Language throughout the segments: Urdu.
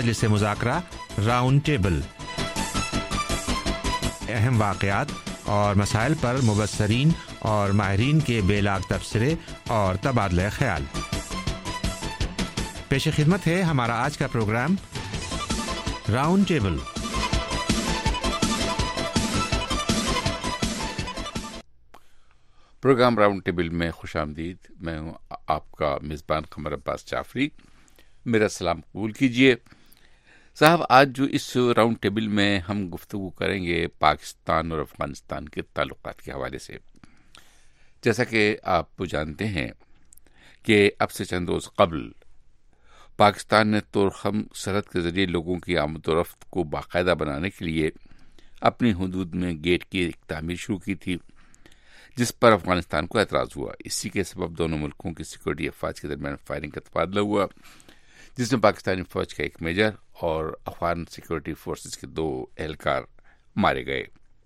مجلس مذاکرہ راؤنڈ ٹیبل، اہم واقعات اور مسائل پر مبصرین اور ماہرین کے بے لاگ تبصرے اور تبادلہ خیال۔ پیش خدمت ہے ہمارا آج کا programme round table. Programme round table میں خوش آمدید۔ میں ہوں آپ کا میزبان قمر عباس جعفری، میرا سلام قبول کیجیے۔ صاحب، آج جو اس راؤنڈ ٹیبل میں ہم گفتگو کریں گے پاکستان اور افغانستان کے تعلقات کے حوالے سے۔ جیسا کہ آپ جانتے ہیں کہ اب سے چند روز قبل پاکستان نے تورخم سرحد کے ذریعے لوگوں کی آمد و رفت کو باقاعدہ بنانے کے لیے اپنی حدود میں گیٹ کی ایک تعمیر شروع کی تھی، جس پر افغانستان کو اعتراض ہوا۔ اسی کے سبب دونوں ملکوں کی سیکورٹی افواج کے درمیان فائرنگ کا تبادلہ ہوا، جس میں پاکستانی فوج کا ایک میجر اور افغان سیکورٹی فورسز کے 2 اہلکار مارے گئے۔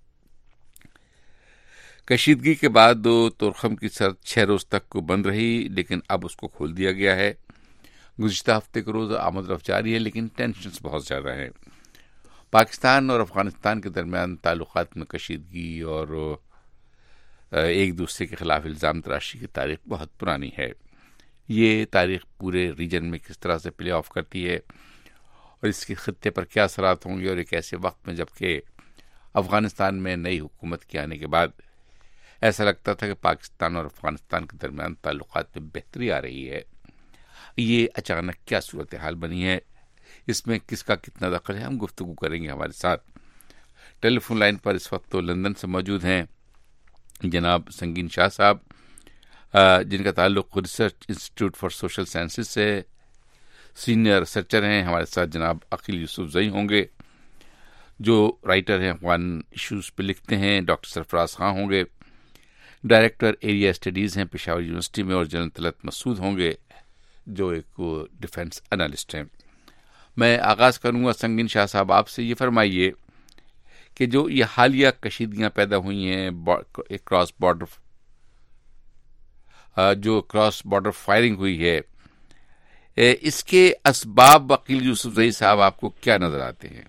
کشیدگی کے بعد تورخم کی سرحد 6 روز تک بند رہی، لیکن اب اس کو کھول دیا گیا ہے۔ گزشتہ ہفتے کے روز آمد رفت جاری ہے، لیکن ٹینشنز بہت زیادہ ہیں۔ پاکستان اور افغانستان کے درمیان تعلقات میں کشیدگی اور ایک دوسرے کے خلاف الزام تراشی کی تاریخ بہت پرانی ہے۔ یہ تاریخ پورے ریجن میں کس طرح سے پلے آف کرتی ہے اور اس کے خطے پر کیا اثرات ہوں گے، اور ایک ایسے وقت میں جبکہ افغانستان میں نئی حکومت کے آنے کے بعد ایسا لگتا تھا کہ پاکستان اور افغانستان کے درمیان تعلقات میں بہتری آ رہی ہے، یہ اچانک کیا صورتحال بنی ہے، اس میں کس کا کتنا دخل ہے، ہم گفتگو کریں گے۔ ہمارے ساتھ ٹیلی فون لائن پر اس وقت تو لندن سے موجود ہیں جناب سنگین شاہ صاحب، جن کا تعلق research institute for social sciences سے سینئر ریسرچر ہیں۔ ہمارے ساتھ جناب عقیل یوسف زئی ہوں گے، جو رائٹر ہیں، افغان ایشوز پہ لکھتے ہیں۔ ڈاکٹر سرفراز خان ہوں گے، ڈائریکٹر ایریا اسٹڈیز ہیں پشاور یونیورسٹی میں، اور جنرل طلعت مسعود ہوں گے، جو ایک ڈیفنس انالسٹ ہیں۔ میں آغاز کروں گا سنگین شاہ صاحب آپ سے۔ یہ فرمائیے کہ جو یہ حالیہ کشیدگیاں پیدا ہوئی ہیں، کراس بارڈر فائرنگ ہوئی ہے، اس کے اسباب عقیل یوسف زئی صاحب آپ کو کیا نظر آتے ہیں؟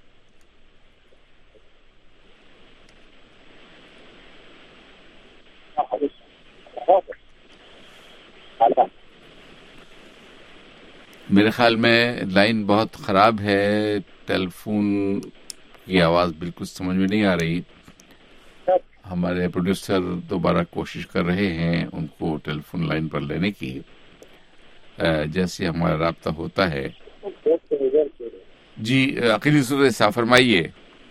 میرے خیال میں لائن بہت خراب ہے، ٹیلی فون کی آواز بالکل سمجھ میں نہیں آ رہی۔ ہمارے پروڈیوسر دوبارہ کوشش کر رہے ہیں ان کو ٹیلی فون لائن پر لینے کی، جیسے ہمارا رابطہ ہوتا ہے۔ جی عقیل یوسف صاحب فرمائیے،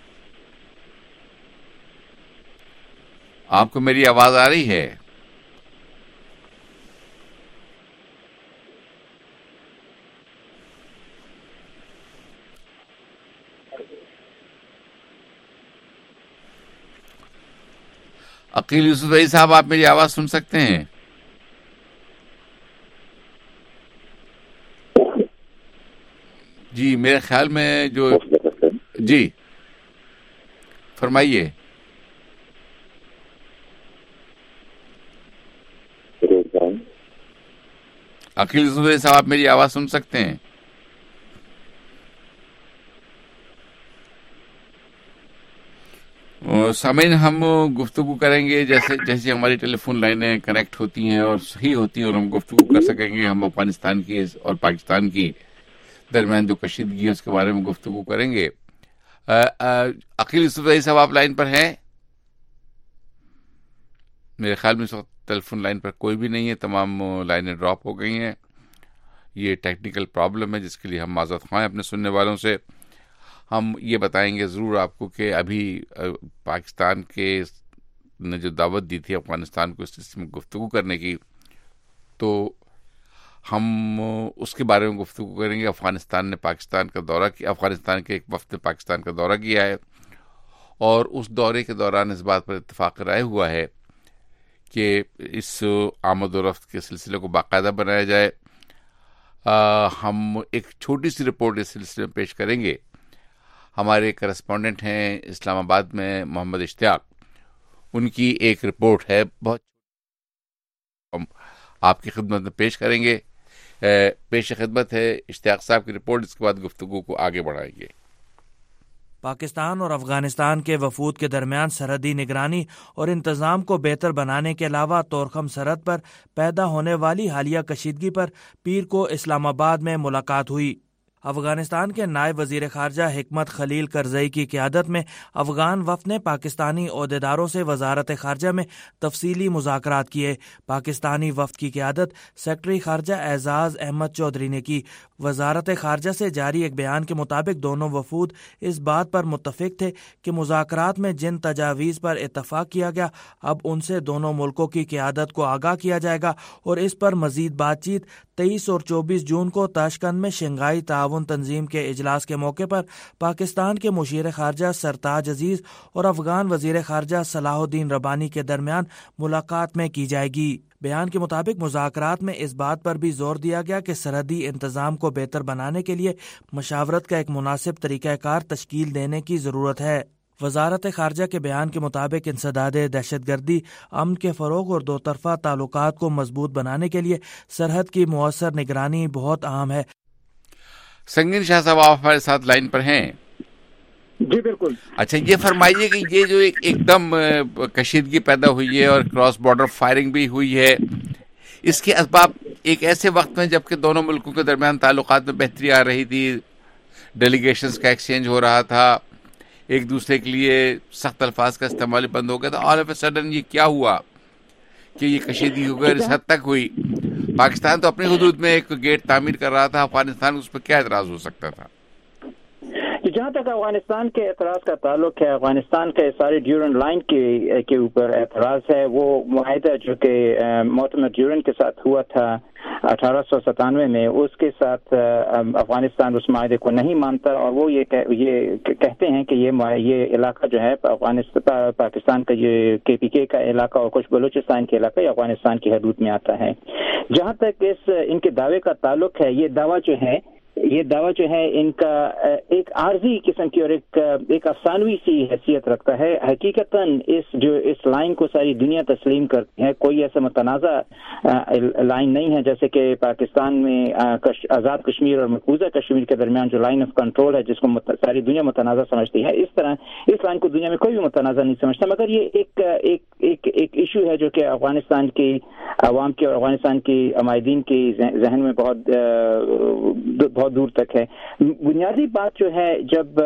آپ کو میری آواز آ رہی ہے؟ عقیل یوسف زئی صاحب، آپ میری آواز سن سکتے ہیں؟ جی میرے خیال میں جی فرمائیے۔ عقیل یوسف زئی صاحب، آپ میری آواز سن سکتے ہیں؟ سامعین، ہم گفتگو کریں گے جیسے ہماری ٹیلی فون لائنیں کنیکٹ ہوتی ہیں اور صحیح ہوتی ہیں اور ہم گفتگو کر سکیں گے، ہم افغانستان کی اور پاکستان کی درمیان جو کشیدگی ہے اس کے بارے میں گفتگو کریں گے۔ عقیل یوسف زئی صاحب، آپ لائن پر ہیں؟ میرے خیال میں اس وقت ٹیلی فون لائن پر کوئی بھی نہیں ہے، تمام لائنیں ڈراپ ہو گئی ہیں۔ یہ ٹیکنیکل پرابلم ہے جس کے لیے ہم معذرت خواہ ہیں اپنے سننے والوں سے۔ ہم یہ بتائیں گے ضرور آپ کو کہ ابھی پاکستان کے نے جو دعوت دی تھی افغانستان کو اس سلسلے میں گفتگو کرنے کی، تو ہم اس کے بارے میں گفتگو کریں گے۔ افغانستان نے پاکستان کا دورہ کیا، افغانستان کے ایک وفد نے پاکستان کا دورہ کیا ہے، اور اس دورے کے دوران اس بات پر اتفاق رائے ہوا ہے کہ اس آمد و رفت کے سلسلے کو باقاعدہ بنایا جائے۔ ہم ایک چھوٹی سی رپورٹ اس سلسلے میں پیش کریں گے۔ ہمارے کرسپونڈنٹ ہیں اسلام آباد میں محمد اشتیاق، ان کی ایک رپورٹ ہے، بہت ہم آپ کی خدمت میں پیش کریں گے۔ پیش خدمت ہے اشتیاق صاحب کی رپورٹ، اس کے بعد گفتگو کو آگے بڑھائیں گے۔ پاکستان اور افغانستان کے وفود کے درمیان سرحدی نگرانی اور انتظام کو بہتر بنانے کے علاوہ طورخم سرحد پر پیدا ہونے والی حالیہ کشیدگی پر پیر کو اسلام آباد میں ملاقات ہوئی۔ افغانستان کے نائب وزیر خارجہ حکمت خلیل کرزئی کی قیادت میں افغان وفد نے پاکستانی عہدیداروں سے وزارت خارجہ میں تفصیلی مذاکرات کیے۔ پاکستانی وفد کی قیادت سیکرٹری خارجہ اعزاز احمد چودھری نے کی۔ وزارت خارجہ سے جاری ایک بیان کے مطابق دونوں وفود اس بات پر متفق تھے کہ مذاکرات میں جن تجاویز پر اتفاق کیا گیا اب ان سے دونوں ملکوں کی قیادت کو آگاہ کیا جائے گا اور اس پر مزید بات چیت 23 اور 24 جون کو تاشقند میں شنگھائی تعاون تنظیم کے اجلاس کے موقع پر پاکستان کے مشیر خارجہ سرتاج عزیز اور افغان وزیر خارجہ صلاح الدین ربانی کے درمیان ملاقات میں کی جائے گی۔ بیان کے مطابق مذاکرات میں اس بات پر بھی زور دیا گیا کہ سرحدی انتظام کو بہتر بنانے کے لیے مشاورت کا ایک مناسب طریقہ کار تشکیل دینے کی ضرورت ہے۔ وزارت خارجہ کے بیان کے مطابق انسداد دہشت گردی، امن کے فروغ اور دو طرفہ تعلقات کو مضبوط بنانے کے لیے سرحد کی مؤثر نگرانی بہت اہم ہے۔ سنگین شاہ صاحب آپ ہمارے ساتھ لائن پر ہیں؟ جی بالکل۔ اچھا، یہ فرمائیے کہ یہ جو ایک دم کشیدگی پیدا ہوئی ہے اور کراس بارڈر فائرنگ بھی ہوئی ہے، اس کے اسباب ایک ایسے وقت میں جبکہ دونوں ملکوں کے درمیان تعلقات میں بہتری آ رہی تھی، ڈیلیگیشنز کا ایکسچینج ہو رہا تھا، ایک دوسرے کے لیے سخت الفاظ کا استعمال بند ہو گیا تھا، آل آف اے سڈن یہ کیا ہوا کہ یہ کشیدگی ہو گئی، اس حد تک ہوئی؟ پاکستان تو اپنی حدود میں ایک گیٹ تعمیر کر رہا تھا، افغانستان اس پر کیا اعتراض ہو سکتا تھا؟ جہاں تک افغانستان کے اعتراض کا تعلق ہے، افغانستان کے سارے ڈیورنڈ لائن کے اوپر اعتراض ہے۔ وہ معاہدہ جو کہ محتمہ ڈیورنڈ کے ساتھ ہوا تھا 1897 میں، اس کے ساتھ افغانستان اس معاہدے کو نہیں مانتا، اور وہ یہ کہتے ہیں کہ یہ علاقہ جو ہے پاکستان کا، یہ KPK کا علاقہ اور کچھ بلوچستان کے علاقہ یہ افغانستان کی حدود میں آتا ہے۔ جہاں تک ان کے دعوے کا تعلق ہے، یہ دعویٰ جو ہے ان کا ایک عارضی قسم کی اور ایک افسانوی سی حیثیت رکھتا ہے۔ حقیقتاً اس لائن کو ساری دنیا تسلیم کرتی ہے، کوئی ایسا متنازع لائن نہیں ہے جیسے کہ پاکستان میں آزاد کشمیر اور مقبوضہ کشمیر کے درمیان جو لائن آف کنٹرول ہے، جس کو ساری دنیا متنازع سمجھتی ہے۔ اس طرح اس لائن کو دنیا میں کوئی بھی متنازع نہیں سمجھتا، مگر یہ ایک ایشو ہے جو کہ افغانستان کی عوام کے اور افغانستان کی عمائدین کے ذہن میں بہت دور تک ہے۔ بنیادی بات جو ہے، جب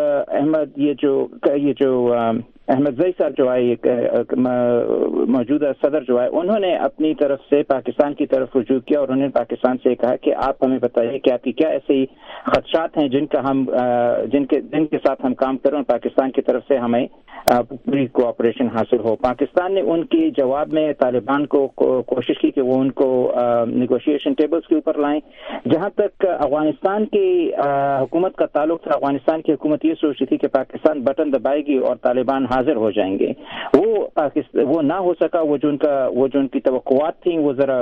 احمد زئی صاحب جو آئے، موجودہ صدر جو آئے، انہوں نے اپنی طرف سے پاکستان کی طرف رجوع کیا اور انہوں نے پاکستان سے کہا کہ آپ ہمیں بتائیے کہ آپ کی کیا ایسے خدشات ہیں جن کے ساتھ ہم کام کریں اور پاکستان کی طرف سے ہمیں پوری کوآپریشن حاصل ہو۔ پاکستان نے ان کی جواب میں طالبان کو کوشش کی کہ وہ ان کو نیگوشیشن ٹیبلز کے اوپر لائیں۔ جہاں تک افغانستان کی حکومت کا تعلق تھا، افغانستان کی حکومت یہ سوچ رہی تھی کہ پاکستان بٹن دبائے گی اور طالبان حاضر ہو جائیں گے۔ وہ نہ ہو سکا۔ وہ جو ان کی توقعات تھیں وہ ذرا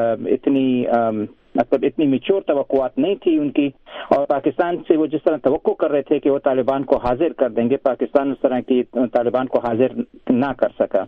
اتنی میچور توقعات نہیں تھی ان کی، اور پاکستان سے وہ جس طرح توقع کر رہے تھے کہ وہ طالبان کو حاضر کر دیں گے، پاکستان اس طرح کی طالبان کو حاضر نہ کر سکا۔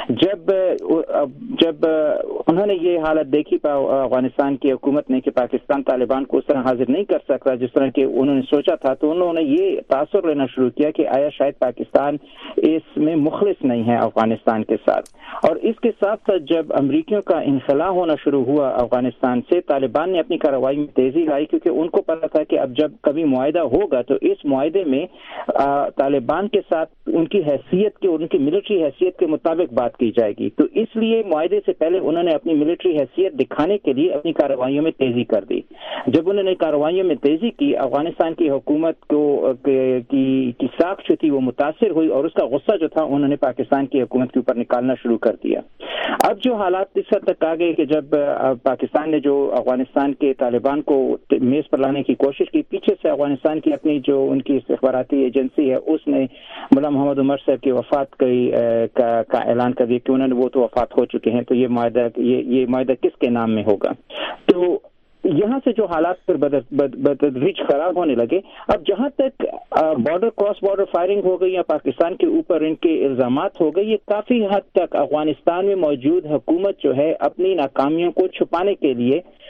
جب انہوں نے یہ حالت دیکھی افغانستان کی حکومت نے کہ پاکستان طالبان کو اس طرح حاضر نہیں کر سکتا جس طرح کہ انہوں نے سوچا تھا، تو انہوں نے یہ تاثر لینا شروع کیا کہ آیا شاید پاکستان اس میں مخلص نہیں ہے افغانستان کے ساتھ۔ اور اس کے ساتھ ساتھ جب امریکیوں کا انخلاء ہونا شروع ہوا افغانستان سے، طالبان نے اپنی کارروائی میں تیزی لائی، کیونکہ ان کو پتا تھا کہ اب جب کبھی معاہدہ ہوگا تو اس معاہدے میں طالبان کے ساتھ ان کی حیثیت کے، ان کی ملٹری حیثیت کے مطابق بات کی جائے گی، تو اس لیے معاہدے سے پہلے انہوں نے اپنی ملٹری حیثیت دکھانے کے لیے اپنی کارروائیوں میں تیزی کر دی۔ جب انہوں نے کارروائیوں میں تیزی کی، افغانستان کی حکومت کی ساکھ جو تھی وہ متاثر ہوئی، اور اس کا غصہ جو تھا انہوں نے پاکستان کی حکومت کے اوپر نکالنا شروع کر دیا۔ اب جو حالات اس حد تک آ گئے کہ جب پاکستان نے جو افغانستان کے طالبان کو میز پر لانے کی کوشش کی، پیچھے سے افغانستان کی اپنی جو ان کی استخباراتی ایجنسی ہے اس نے ملا محمد عمر صاحب کی وفات کا اعلان کر دیا کہ انہوں نے وہ تو وفات ہو چکے ہیں، تو یہ معاہدہ کس کے نام میں ہوگا؟ تو یہاں سے جو حالات پر بتدریج خراب ہونے لگے۔ اب جہاں تک کراس بارڈر فائرنگ ہو گئی یا پاکستان کے اوپر ان کے الزامات ہو گئے، یہ کافی حد تک افغانستان میں موجود حکومت جو ہے اپنی ناکامیوں کو چھپانے کے لیے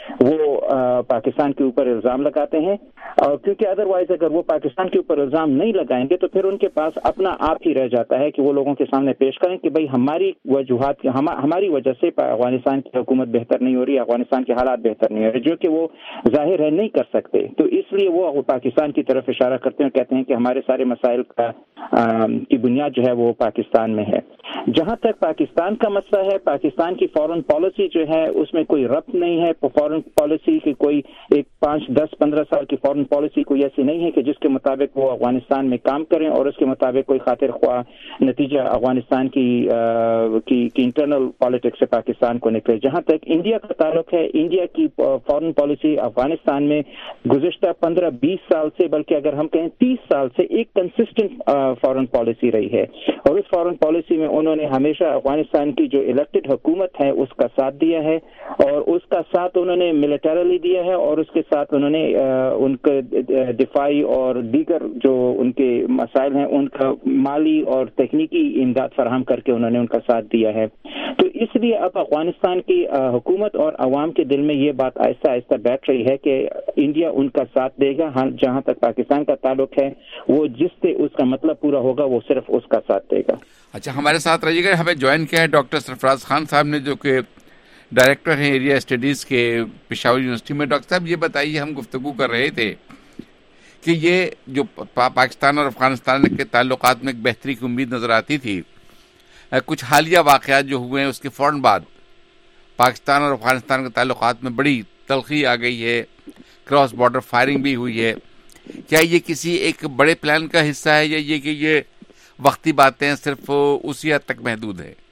وہ پاکستان کے اوپر الزام لگاتے ہیں، اور کیونکہ ادروائز اگر وہ پاکستان کے اوپر الزام نہیں لگائیں گے تو پھر ان کے پاس اپنا آپ ہی رہ جاتا ہے کہ وہ لوگوں کے سامنے پیش کریں کہ بھئی ہماری وجوہات، ہماری وجہ سے افغانستان کی حکومت بہتر نہیں ہو رہی، افغانستان کے حالات بہتر نہیں ہو رہے، جو کہ وہ ظاہر ہے نہیں کر سکتے. تو اس لیے وہ پاکستان کی طرف اشارہ کرتے ہیں، کہتے ہیں کہ ہمارے سارے مسائل کی بنیاد جو ہے وہ پاکستان میں ہے. جہاں تک پاکستان کا مسئلہ ہے، پاکستان کی فورن پالیسی جو ہے اس میں کوئی ربط نہیں ہے. فورن پالیسی کی کوئی ایک 5, 10, 15 سال کی فورن پالیسی کوئی ایسی نہیں ہے کہ جس کے مطابق وہ افغانستان میں کام کریں اور اس کے مطابق کوئی خاطر خواہ نتیجہ افغانستان کی انٹرنل پالیٹکس سے پاکستان کو نکلے. جہاں تک انڈیا کا تعلق ہے، انڈیا کی فورن پالیسی افغانستان میں گزشتہ 15-20 سال سے، بلکہ اگر ہم کہیں 30 سال سے ایک کنسسٹنٹ فورن پالیسی رہی ہے، اور اس فورن پالیسی میں انہوں نے ہمیشہ افغانستان کی جو الیکٹڈ حکومت ہے اس کا ساتھ دیا ہے، اور اس کا ساتھ انہوں نے ملٹریلی دیا ہے، اور اس کے ساتھ انہوں نے ان کے دفاعی اور دیگر جو ان کے مسائل ہیں ان کا مالی اور تکنیکی امداد فراہم کر کے انہوں نے ان کا ساتھ دیا ہے. تو اس لیے اب افغانستان کی حکومت اور عوام کے دل میں یہ بات آہستہ آہستہ بیٹھ رہی ہے کہ انڈیا ان کا ساتھ دے گا. جہاں تک پاکستان کا تعلق ہے، وہ جس سے اس کا مطلب پورا ہوگا وہ صرف اس کا ساتھ دے گا. اچھا، ہمارے ساتھ رہیے گا. ہمیں جوائن کیا ہے ڈاکٹر سرفراز خان صاحب نے، جو کہ ڈائریکٹر ہیں ایریا اسٹڈیز کے پشاور یونیورسٹی میں. ڈاکٹر صاحب یہ بتائیے، ہم گفتگو کر رہے تھے کہ یہ جو پاکستان اور افغانستان کے تعلقات میں ایک بہتری کی امید نظر آتی تھی، کچھ حالیہ واقعات جو ہوئے ہیں اس کے فوراً بعد پاکستان اور افغانستان کے تعلقات میں بڑی تلخی آ گئی ہے، کراس بارڈر فائرنگ بھی ہوئی ہے. کیا یہ کسی ایک بڑے پلان کا حصہ ہے، یا یہ کہ یہ وقتی باتیں صرف اسی حد تک محدود ہے؟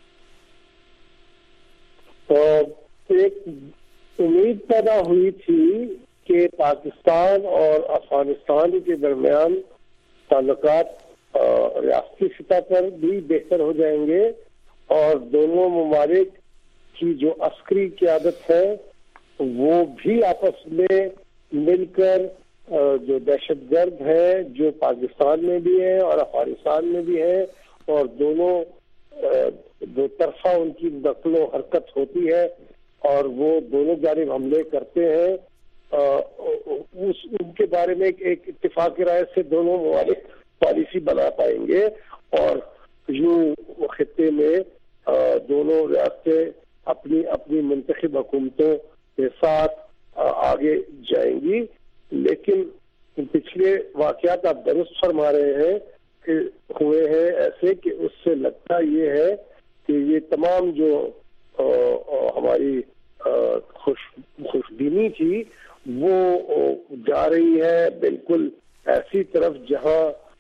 ایک امید پیدا ہوئی تھی کہ پاکستان اور افغانستان کے درمیان تعلقات ریاستی سطح پر بھی بہتر ہو جائیں گے، اور دونوں ممالک کی جو عسکری قیادت ہے وہ بھی آپس میں مل کر جو دہشت گرد ہے جو پاکستان میں بھی ہے اور افغانستان میں بھی ہے، اور دونوں دو طرفہ ان کی نقل و حرکت ہوتی ہے اور وہ دونوں جانب حملے کرتے ہیں، ان کے بارے میں ایک اتفاق رائے سے دونوں ممالک پالیسی بنا پائیں گے، اور یوں خطے میں دونوں ریاستیں اپنی اپنی منتخب حکومتوں کے ساتھ آگے جائیں گی. لیکن پچھلے واقعات آپ درست فرما رہے ہیں کہ ہوئے ہیں ایسے کہ اس سے لگتا یہ ہے کہ یہ تمام جو ہماری خوشبینی تھی وہ جا رہی ہے بالکل ایسی طرف جہاں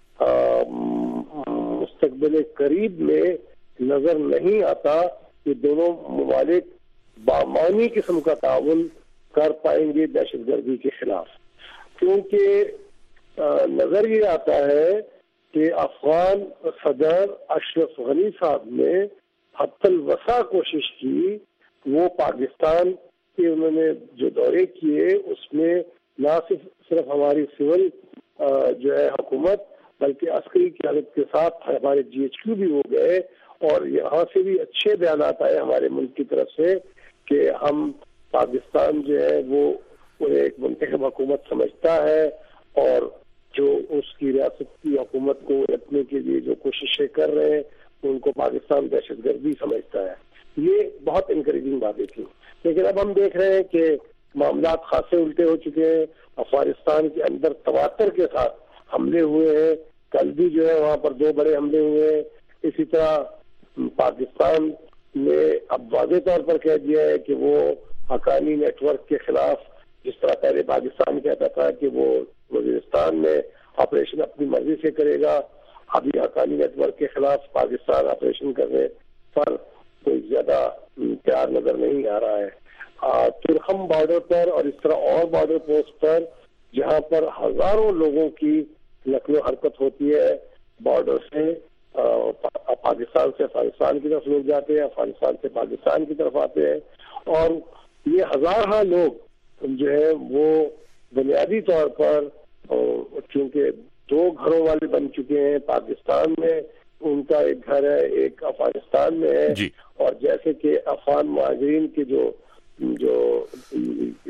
مستقبل قریب میں نظر نہیں آتا کہ دونوں ممالک بامعنی قسم کا تعاون کر پائیں گے دہشت گردی کے خلاف. کیونکہ نظر یہ آتا ہے کہ افغان صدر اشرف غنی صاحب نے حتی الوسع کوشش کی، وہ پاکستان کے انہوں نے جو دورے کیے اس میں نہ صرف ہماری سول جو ہے حکومت بلکہ عسکری قیادت کے ساتھ ہمارے GHQ بھی ہو گئے، اور یہاں سے بھی اچھے بیانات آئے ہمارے ملک کی طرف سے کہ ہم پاکستان جو ہے وہ ایک منتخب حکومت سمجھتا ہے، اور جو اس کی ریاست کی حکومت کو رکھنے کے لیے جو کوششیں کر رہے ہیں ان کو پاکستان دہشت گردی سمجھتا ہے. یہ بہت انکریجنگ باتیں تھیں. لیکن اب ہم دیکھ رہے ہیں کہ معاملات خاصے الٹے ہو چکے ہیں. افغانستان کے اندر تواتر کے ساتھ حملے ہوئے ہیں، کل بھی جو ہے وہاں پر 2 بڑے حملے ہوئے ہیں. اسی طرح پاکستان نے اب واضح طور پر کہہ دیا ہے کہ وہ حقانی نیٹ ورک کے خلاف، جس طرح پہلے پاکستان کہتا تھا کہ وہ وزیرستان میں آپریشن اپنی مرضی سے کرے گا، ابھی حقانی نیٹ ورک کے خلاف پاکستان آپریشن کرنے پر کوئی زیادہ پیار نظر نہیں آ رہا ہے. ترخم بارڈر پر اور اس طرح اور بارڈر پوسٹ پر جہاں پر ہزاروں لوگوں کی نقل و حرکت ہوتی ہے بارڈر سے، پاکستان سے افغانستان کی طرف لوگ جاتے ہیں، افغانستان سے پاکستان کی طرف آتے ہیں، اور یہ ہزارہ لوگ جو ہے وہ بنیادی طور پر چونکہ 2 گھروں والے بن چکے ہیں. پاکستان میں ان کا ایک گھر ہے، ایک افغانستان میں ہے، اور جیسے کہ افغان مہاجرین کے جو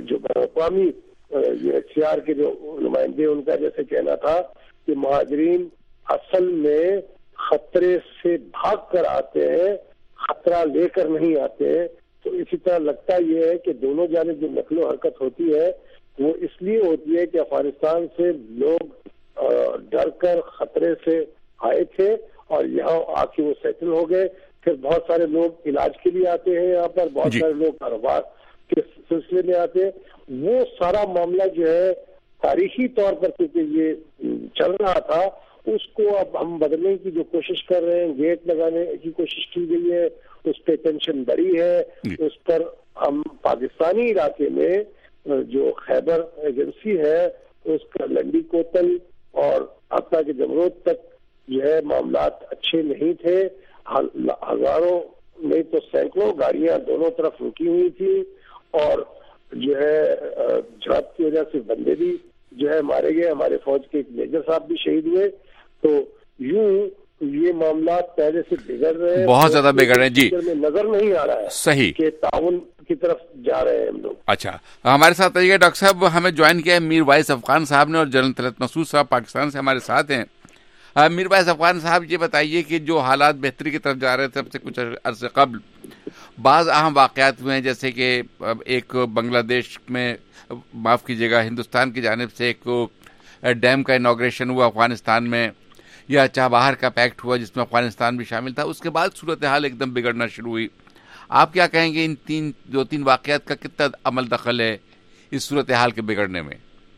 مقامی UNHCR کے جو نمائندے ان کا جیسے کہنا تھا کہ مہاجرین اصل میں خطرے سے بھاگ کر آتے ہیں، خطرہ لے کر نہیں آتے ہیں. تو اسی طرح لگتا یہ ہے کہ دونوں جانب جو نقل و حرکت ہوتی ہے وہ اس لیے ہوتی ہے کہ افغانستان سے لوگ ڈر کر خطرے سے آئے تھے اور یہاں آ کے وہ سیٹل ہو گئے. پھر بہت سارے لوگ علاج کے لیے آتے ہیں یہاں پر، بہت سارے لوگ کاروبار کے سلسلے میں آتے ہیں. وہ سارا معاملہ جو ہے تاریخی طور پر کیونکہ یہ چل رہا تھا، اس کو اب ہم بدلنے کی جو کوشش کر رہے ہیں، گیٹ لگانے کی کوشش کی گئی ہے، اس پہ ٹینشن بڑی ہے. اس پر ہم پاکستانی علاقے میں جو خیبر ایجنسی ہے اس کا لنڈی کوتل اور حتیٰ کہ جمرود تک جو ہے معاملات اچھے نہیں تھے. ہزاروں نہیں تو سینکڑوں گاڑیاں دونوں طرف رکی ہوئی تھی اور جو ہے جھڑپ کی وجہ سے بندے بھی جو ہے مارے گئے. ہمارے فوج کے ایک میجر صاحب بھی شہید ہوئے. تو یوں یہ معاملات پہلے سے بگڑ رہے ہیں، بہت زیادہ بگڑ رہے ہیں. جی نظر نہیں آ رہا ہے صحیح کہ تعاون کی طرف جا رہے ہیں ہم لوگ. اچھا ہمارے ساتھ آئیے ڈاکٹر صاحب، ہمیں جوائن کیا ہے میر وائس افغان صاحب نے اور جنرل طلعت مسعود صاحب پاکستان سے ہمارے ساتھ ہیں. میر وائس افغان صاحب یہ بتائیے کہ جو حالات بہتری کی طرف جا رہے تھے اب سے کچھ عرصے قبل بعض اہم واقعات ہوئے ہیں، جیسے کہ ایک بنگلہ دیش میں معاف کیجیے گا ہندوستان کی جانب سے ایک ڈیم کا انوگریشن ہوا افغانستان میں، یا چابہار کا پیکٹ ہوا جس میں افغانستان بھی شامل تھا. اس کے بعد صورتحال ایک دم بگڑنا شروع ہوئی. آپ کیا کہیں گے ان تین واقعات کا کتنا عمل دخل ہے اس صورتحال کے بگڑنے میں؟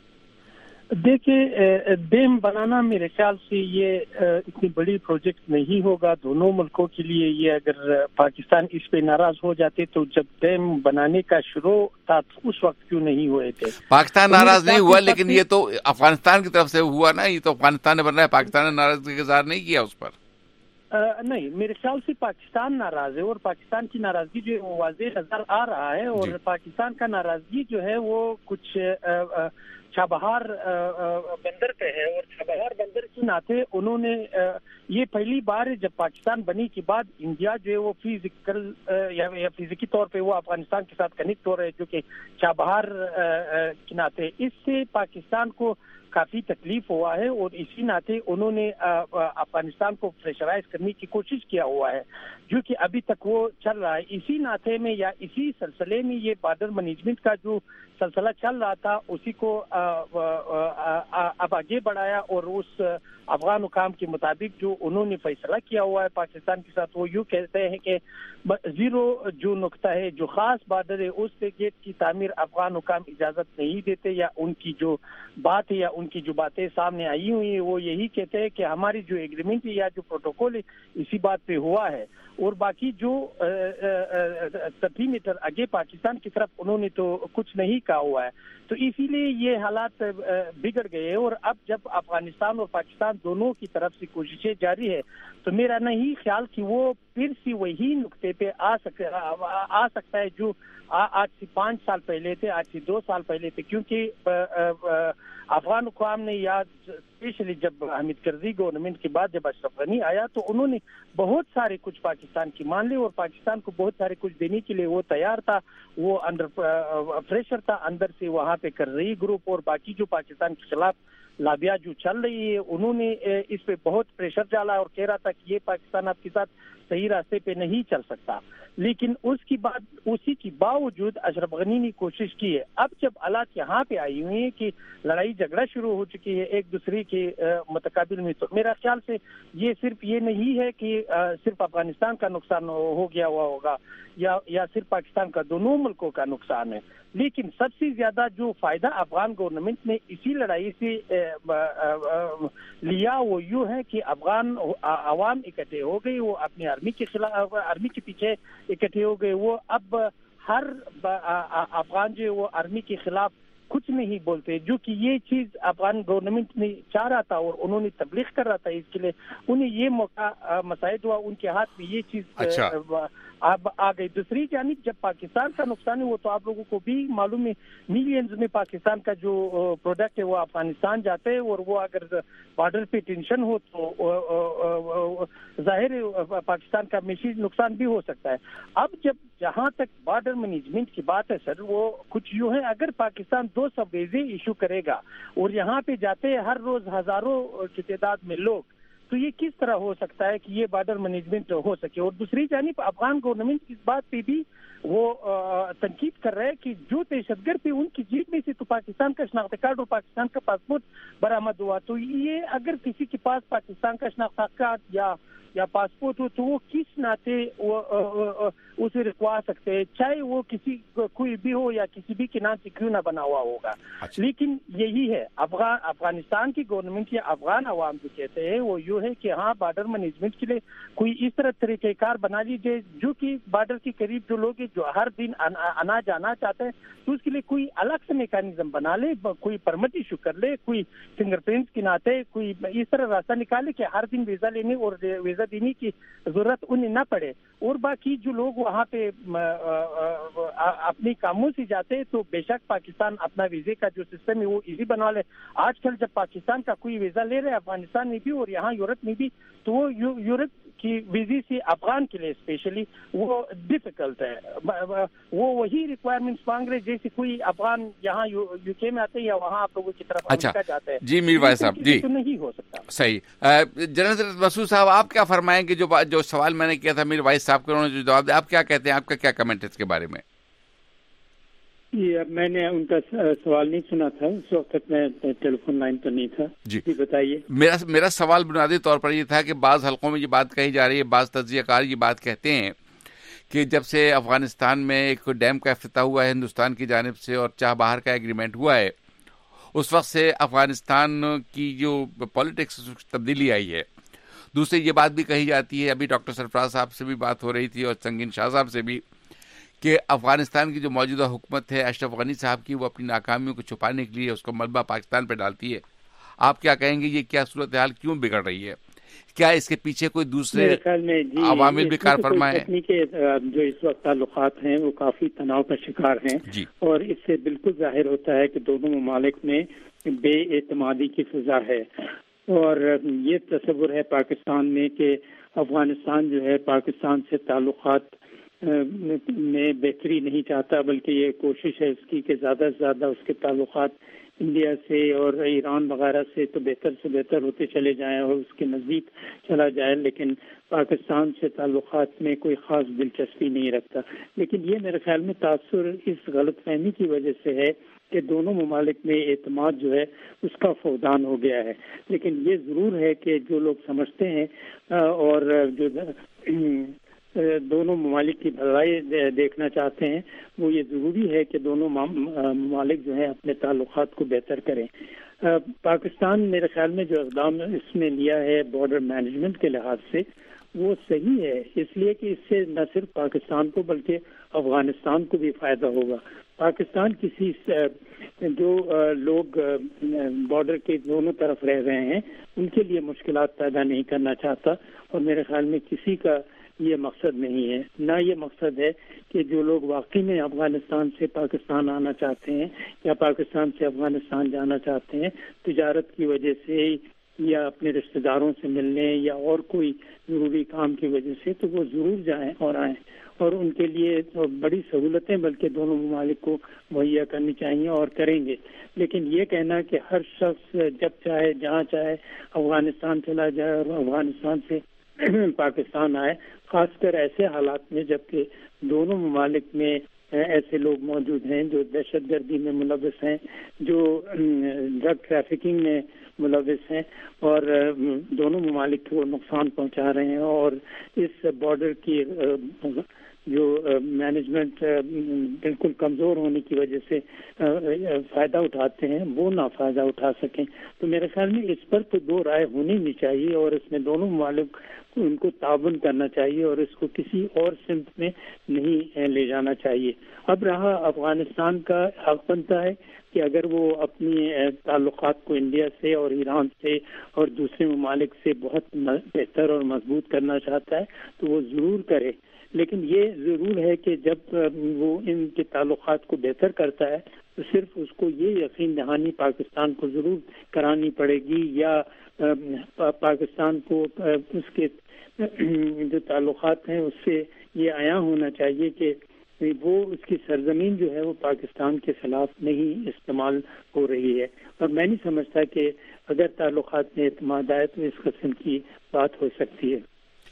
دیکھیے ڈیم بنانا میرے خیال سے یہ اتنی بڑی پروجیکٹ نہیں ہوگا دونوں ملکوں کے لیے. یہ اگر پاکستان اس پہ ناراض ہو جاتے تو جب ڈیم بنانے کا شروع تھا اس وقت کیوں نہیں ہوئے تھے؟ پاکستان ناراض نہیں ہوا، لیکن یہ تو افغانستان کی طرف سے ہوا نا، یہ تو افغانستان نے بننا ہے، پاکستان نے ناراضگی کا اظہار نہیں کیا اس پر. نہیں، میرے خیال سے پاکستان ناراض ہے اور پاکستان کی ناراضگی جو ہے وہ واضح نظر آ رہا ہے. اور پاکستان کا ناراضگی جو ہے وہ کچھ چابہار بندر پہ ہے اور چابہار بندر کے ناطے انہوں نے یہ پہلی بار ہے جب پاکستان بنی کے بعد انڈیا جو ہے وہ فزیکل یا فزیکی طور پہ وہ افغانستان کے ساتھ کنیکٹ ہو رہے جو کہ چابہار کے ناطے. اس سے پاکستان کو کافی تکلیف ہوا ہے اور اسی ناطے انہوں نے افغانستان کو پریشرائز کرنے کی کوشش کیا ہوا ہے جو کہ ابھی تک وہ چل رہا ہے. اسی ناطے میں یا اسی سلسلے میں یہ بارڈر مینجمنٹ کا جو سلسلہ چل رہا تھا اسی کو اب آگے بڑھایا اور اس افغان حکام کے مطابق جو انہوں نے فیصلہ کیا ہوا ہے پاکستان کے ساتھ وہ یوں کہتے ہیں کہ زیرو جو نقطہ ہے جو خاص بارڈر ہے اس پہ گیٹ کی تعمیر افغان حکام اجازت نہیں دیتے، یا ان کی جو بات ہے یا ان کی جو باتیں سامنے آئی ہوئی ہیں وہ یہی کہتے ہیں کہ ہماری جو ایگریمنٹ ہے یا جو پروٹوکول ہے اسی بات پہ ہوا ہے اور باقی جو 30 میٹر آگے پاکستان کی طرف انہوں نے تو کچھ نہیں کہا ہوا ہے. تو اسی لیے یہ حالات بگڑ گئے اور اب جب افغانستان اور پاکستان دونوں کی طرف سے کوششیں جاری ہے تو میرا نہیں خیال کہ وہ پھر سے وہی نقطے پہ آ سکتا ہے جو آج سے 5 سال پہلے تھے، آج سے 2 سال پہلے تھے. کیونکہ افغان حکام نے یا اسپیشلی جب حامد کرزئی گورنمنٹ کے بعد جب اشرف غنی آیا تو انہوں نے بہت سارے کچھ پاکستان کی مان لی اور پاکستان کو بہت سارے کچھ دینے کے لیے وہ تیار تھا. وہ انڈر پریشر تھا اندر سے، وہاں پہ کرزئی گروپ اور باقی جو پاکستان کے خلاف لابیا جو چل رہی ہے انہوں نے اس پہ بہت پریشر ڈالا اور کہہ رہا تھا کہ یہ پاکستان آپ کے ساتھ صحیح راستے پہ نہیں چل سکتا. لیکن اسی کی باوجود اشرف غنی نے کوشش کی ہے. اب جب حالات یہاں پہ آئی ہوئی ہیں کہ لڑائی جھگڑا شروع ہو چکی ہے ایک دوسرے کے متقابل میں، تو میرا خیال سے یہ صرف یہ نہیں ہے کہ صرف افغانستان کا نقصان ہو گیا ہوا ہوگا یا صرف پاکستان کا، دونوں ملکوں کا نقصان ہے. لیکن سب سے زیادہ جو فائدہ افغان گورنمنٹ نے اسی لڑائی سے لیا وہ یوں ہے کہ افغان عوام اکٹھے ہو گئی، وہ اپنی آرمی کے خلاف، آرمی کے پیچھے اکٹھے ہو گئے. وہ اب ہر افغان جو وہ آرمی کے خلاف کچھ نہیں بولتے، جو کہ یہ چیز افغان گورنمنٹ نے چاہ رہا تھا اور انہوں نے تبلیغ کر رہا تھا. اس کے لیے انہیں یہ موقع مساعد ہوا، ان کے ہاتھ میں یہ چیز اب آ گئی. دوسری جانب جب پاکستان کا نقصان ہے وہ تو آپ لوگوں کو بھی معلوم ہے، ملینز میں پاکستان کا جو پروڈکٹ ہے وہ افغانستان جاتے ہیں اور وہ اگر بارڈر پہ ٹینشن ہو تو ظاہر ہے پاکستان کا معاشی نقصان بھی ہو سکتا ہے. اب جہاں تک بارڈر مینجمنٹ کی بات ہے سر، وہ کچھ یوں ہے اگر پاکستان 200 ویزے ایشو کرے گا اور یہاں پہ جاتے ہیں ہر روز ہزاروں کی تعداد میں لوگ، تو یہ کس طرح ہو سکتا ہے کہ یہ بارڈر مینجمنٹ ہو سکے؟ اور دوسری جانب افغان گورنمنٹ اس بات پہ بھی وہ تنقید کر رہے ہیں کہ جو دہشت گرد تھے ان کی جیب میں سے تو پاکستان کا شناختی کارڈ اور پاکستان کا پاسپورٹ برآمد ہوا، تو یہ اگر کسی کے پاس پاکستان کا شناختی کارڈ یا پاسپورٹ ہو تو وہ کس ناطے اسے رکوا سکتے ہیں، چاہے وہ کسی کوئی بھی ہو یا کسی بھی کے نام سے کیوں نہ بنا ہوا ہوگا۔ لیکن یہی ہے افغانستان کی گورنمنٹ یا افغان عوام جو کہتے ہیں وہ یوں ہے کہ ہاں بارڈر مینجمنٹ کے لیے کوئی اس طرح طریقہ کار بنا لیجیے جو کہ بارڈر کے قریب جو لوگ ہیں جو ہر دن آنا جانا چاہتے ہیں تو اس کے لیے کوئی الگ سے میکانزم بنا لے، کوئی پرمٹ ایشو کر لے، کوئی فنگر پرنٹس کے ناطے کوئی اس طرح راستہ نکالے کہ ہر دن ویزا لینے اور ویزا دینے کی ضرورت انہیں نہ پڑے۔ اور باقی جو لوگ وہاں پہ اپنی کاموں سے جاتے ہیں تو بے شک پاکستان اپنا ویزے کا جو سسٹم ہے وہ ایزی بنا لے۔ آج کل جب پاکستان کا کوئی ویزا لے رہے افغانستان میں بھی اور یہاں یورپ میں بھی تو وہ یورپ کی ویزے سے افغان کے لیے اسپیشلی وہ ڈیفیکلٹ ہے، وہ وہی ریکوائرمنٹس مانگ رہے جیسے کوئی افغان یہاں یو کے میں آتے ہیں یا وہاں آپ لوگوں کی طرف امریکہ جاتے ہیں۔ جی میر بھائی صاحب، جی نہیں ہو سکتا۔ صحیح۔ جنرل مسعود صاحب آپ کیا فرمائیں گے؟ جو سوال میں نے کیا تھا میر بھائی صاحب کو انہوں نے جو جواب دیا، آپ کیا کہتے ہیں؟ آپ کا کیا کمنٹ ہے اس کے بارے میں؟ میں نے ان کا سوال نہیں سنا تھا، اس وقت تک میں ٹیلی فون لائن پر نہیں تھا۔ جی بتائیے۔ میرا سوال بنیادی طور پر یہ تھا کہ بعض حلقوں میں یہ بات کہی جا رہی ہے، بعض تجزیہ کار یہ بات کہتے ہیں کہ جب سے افغانستان میں ایک ڈیم کا افتتاح ہوا ہے ہندوستان کی جانب سے اور چاہ بہار کا ایگریمنٹ ہوا ہے، اس وقت سے افغانستان کی جو پالیٹکس تبدیلی آئی ہے۔ دوسری یہ بات بھی کہی جاتی ہے، ابھی ڈاکٹر سرفراز صاحب سے بھی بات ہو رہی تھی اور سنگین شاہ صاحب سے بھی، کہ افغانستان کی جو موجودہ حکومت ہے اشرف غنی صاحب کی، وہ اپنی ناکامیوں کو چھپانے کے لیے اس کو ملبہ پاکستان پہ ڈالتی ہے۔ آپ کیا کہیں گے، یہ کیا صورتحال کیوں بگڑ رہی ہے؟ کیا اس کے پیچھے کوئی دوسرے عوامل بھی کار فرما ہے؟ جو اس وقت تعلقات ہیں وہ کافی تناؤ کا شکار ہیں جی، اور اس سے بالکل ظاہر ہوتا ہے کہ دونوں ممالک میں بے اعتمادی کی فضا ہے، اور یہ تصور ہے پاکستان میں کہ افغانستان جو ہے پاکستان سے تعلقات میں بہتری نہیں چاہتا، بلکہ یہ کوشش ہے اس کی کہ زیادہ سے زیادہ اس کے تعلقات انڈیا سے اور ایران وغیرہ سے تو بہتر سے بہتر ہوتے چلے جائیں اور اس کے نزدیک چلا جائے، لیکن پاکستان سے تعلقات میں کوئی خاص دلچسپی نہیں رکھتا۔ لیکن یہ میرے خیال میں تاثر اس غلط فہمی کی وجہ سے ہے کہ دونوں ممالک میں اعتماد جو ہے اس کا فقدان ہو گیا ہے۔ لیکن یہ ضرور ہے کہ جو لوگ سمجھتے ہیں اور جو دونوں ممالک کی بھلائی دیکھنا چاہتے ہیں، وہ یہ ضروری ہے کہ دونوں ممالک جو ہیں اپنے تعلقات کو بہتر کریں۔ پاکستان میرے خیال میں جو اقدام اس میں لیا ہے بارڈر مینجمنٹ کے لحاظ سے وہ صحیح ہے، اس لیے کہ اس سے نہ صرف پاکستان کو بلکہ افغانستان کو بھی فائدہ ہوگا۔ پاکستان کسی جو لوگ بارڈر کے دونوں طرف رہ رہے ہیں ان کے لیے مشکلات پیدا نہیں کرنا چاہتا، اور میرے خیال میں کسی کا یہ مقصد نہیں ہے۔ نہ یہ مقصد ہے کہ جو لوگ واقعی میں افغانستان سے پاکستان آنا چاہتے ہیں یا پاکستان سے افغانستان جانا چاہتے ہیں تجارت کی وجہ سے یا اپنے رشتہ داروں سے ملنے یا اور کوئی ضروری کام کی وجہ سے، تو وہ ضرور جائیں اور آئیں، اور ان کے لیے بڑی سہولتیں بلکہ دونوں ممالک کو مہیا کرنی چاہیے اور کریں گے۔ لیکن یہ کہنا کہ ہر شخص جب چاہے جہاں چاہے افغانستان چلا جائے اور افغانستان سے پاکستان آئے، خاص کر ایسے حالات میں جبکہ دونوں ممالک میں ایسے لوگ موجود ہیں جو دہشت گردی میں ملوث ہیں، جو ڈرگ ٹریفکنگ میں ملوث ہیں اور دونوں ممالک کو نقصان پہنچا رہے ہیں، اور اس بارڈر کی جو مینجمنٹ بالکل کمزور ہونے کی وجہ سے فائدہ اٹھاتے ہیں وہ نہ فائدہ اٹھا سکیں۔ تو میرے خیال میں اس پر تو دو رائے ہونی نہیں چاہیے، اور اس میں دونوں ممالک ان کو تعاون کرنا چاہیے اور اس کو کسی اور سمت میں نہیں لے جانا چاہیے۔ اب رہا افغانستان کا حق بنتا ہے کہ اگر وہ اپنی تعلقات کو انڈیا سے اور ایران سے اور دوسرے ممالک سے بہت بہتر اور مضبوط کرنا چاہتا ہے تو وہ ضرور کرے، لیکن یہ ضرور ہے کہ جب وہ ان کے تعلقات کو بہتر کرتا ہے تو صرف اس کو یہ یقین دہانی پاکستان کو ضرور کرانی پڑے گی، یا پاکستان کو اس کے جو تعلقات ہیں اس سے یہ عیاں ہونا چاہیے کہ وہ اس کی سرزمین جو ہے وہ پاکستان کے خلاف نہیں استعمال ہو رہی ہے، اور میں نہیں سمجھتا کہ اگر تعلقات میں اعتماد آئے تو اس قسم کی بات ہو سکتی ہے۔